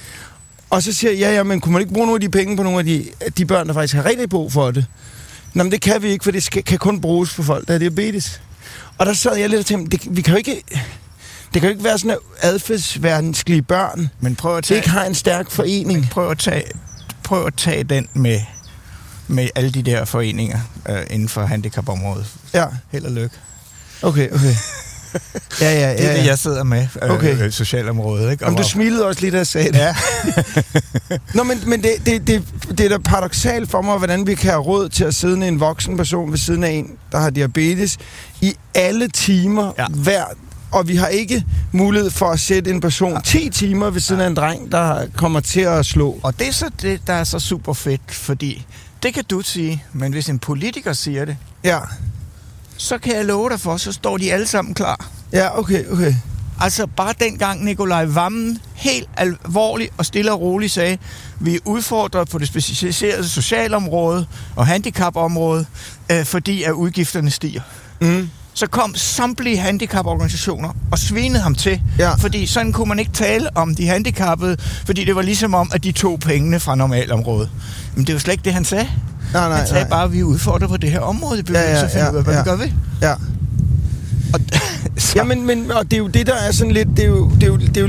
Og så siger jeg, men kunne man ikke bruge nogle af de penge på nogle af de børn, der faktisk har rigtig brug for det? Nå, men det kan vi ikke, for det kan kun bruges for folk, der har diabetes. Og der sad jeg lidt og tænkte, det kan jo ikke være sådan, at adfærdsverdenslige børn, men det ikke har en stærk forening. Prøv at tage den med alle de der foreninger inden for handicapområdet. Ja. Held og lykke. Okay. Ja. Det er det, jeg sidder med, socialområdet, ikke? Om du smilede også lidt, da jeg sagde det. Ja. Nå, men det er da paradoksalt for mig, hvordan vi kan have råd til at sidde en voksen person ved siden af en, der har diabetes, i alle timer hver, og vi har ikke mulighed for at sætte en person 10 timer ved siden af en dreng, der kommer til at slå. Og det er så det, der er så super fedt, fordi det kan du sige, men hvis en politiker siger det, så kan jeg love dig for, så står de alle sammen klar. Ja, okay. Altså bare dengang Nikolaj Wammen helt alvorligt og stille og roligt sagde, vi er udfordret på det specialiserede socialområde og handicapområde, fordi at udgifterne stiger. Så kom samtlige handicaporganisationer og svinede ham til, fordi sådan kunne man ikke tale om de handicappede, fordi det var ligesom om, at de tog pengene fra normalområdet. Men det var slet ikke det, han sagde. Nej, han sagde bare, at vi er udfordret på det her område. Det bliver så finde ud af, hvad vi gør ved. Ja. Og det er jo det, der er sådan lidt... Det er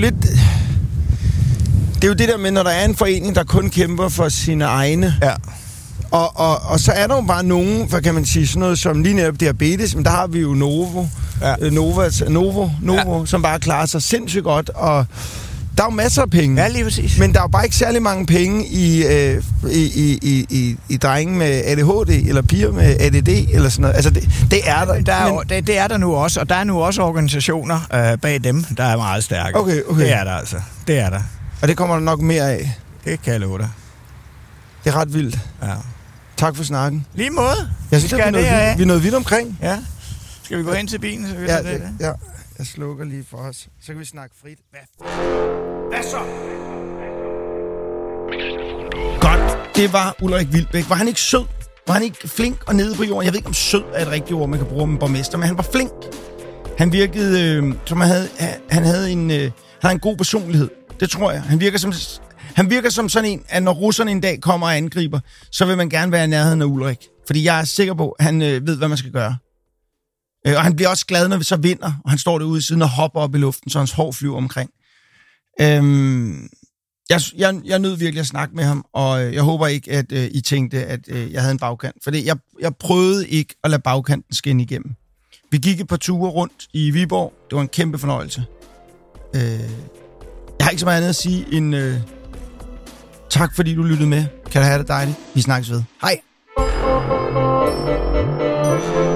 jo det der med, når der er en forening, der kun kæmper for sine egne. Ja. Og så er der jo bare nogen, hvad kan man sige, sådan noget som lige netop diabetes, men der har vi jo Novo, som bare klarer sig sindssygt godt, og Der er jo masser af penge. Ja, lige præcis. Men der er jo bare ikke særlig mange penge i drenge med ADHD, eller piger med ADD, eller sådan noget. Altså, det er der. Det er der nu også, og der er nu også organisationer bag dem, der er meget stærke. Okay. Det er der altså. Det er der. Og det kommer der nok mere af. Det kan jeg love dig. Det er ret vildt. Ja. Tak for snakken. Lige måde. Jeg synes, vi er noget vidt omkring. Ja. Skal vi gå ind til bilen, så vi ja, det? Ja, jeg slukker lige for os. Så kan vi snakke frit. Hvad så? Godt. Det var Ulrik Wilbek. Var han ikke sød? Var han ikke flink og nede på jorden? Jeg ved ikke, om sød er et rigtigt ord, man kan bruge om en borgmester, men han var flink. Han virkede, som han havde en god personlighed. Det tror jeg. Han virker som sådan en, at når russerne en dag kommer og angriber, så vil man gerne være i nærheden af Ulrik. Fordi jeg er sikker på, at han ved, hvad man skal gøre. Og han bliver også glad, når vi så vinder, og han står derude i siden og hopper op i luften, så hans hår flyver omkring. Jeg nød virkelig at snakke med ham, og jeg håber ikke, at I tænkte, at jeg havde en bagkant. For jeg prøvede ikke at lade bagkanten skinne igennem. Vi gik et par ture rundt i Viborg. Det var en kæmpe fornøjelse. Jeg har ikke så meget andet at sige end tak, fordi du lyttede med. Kan du have det dejligt. Vi snakkes ved. Hej.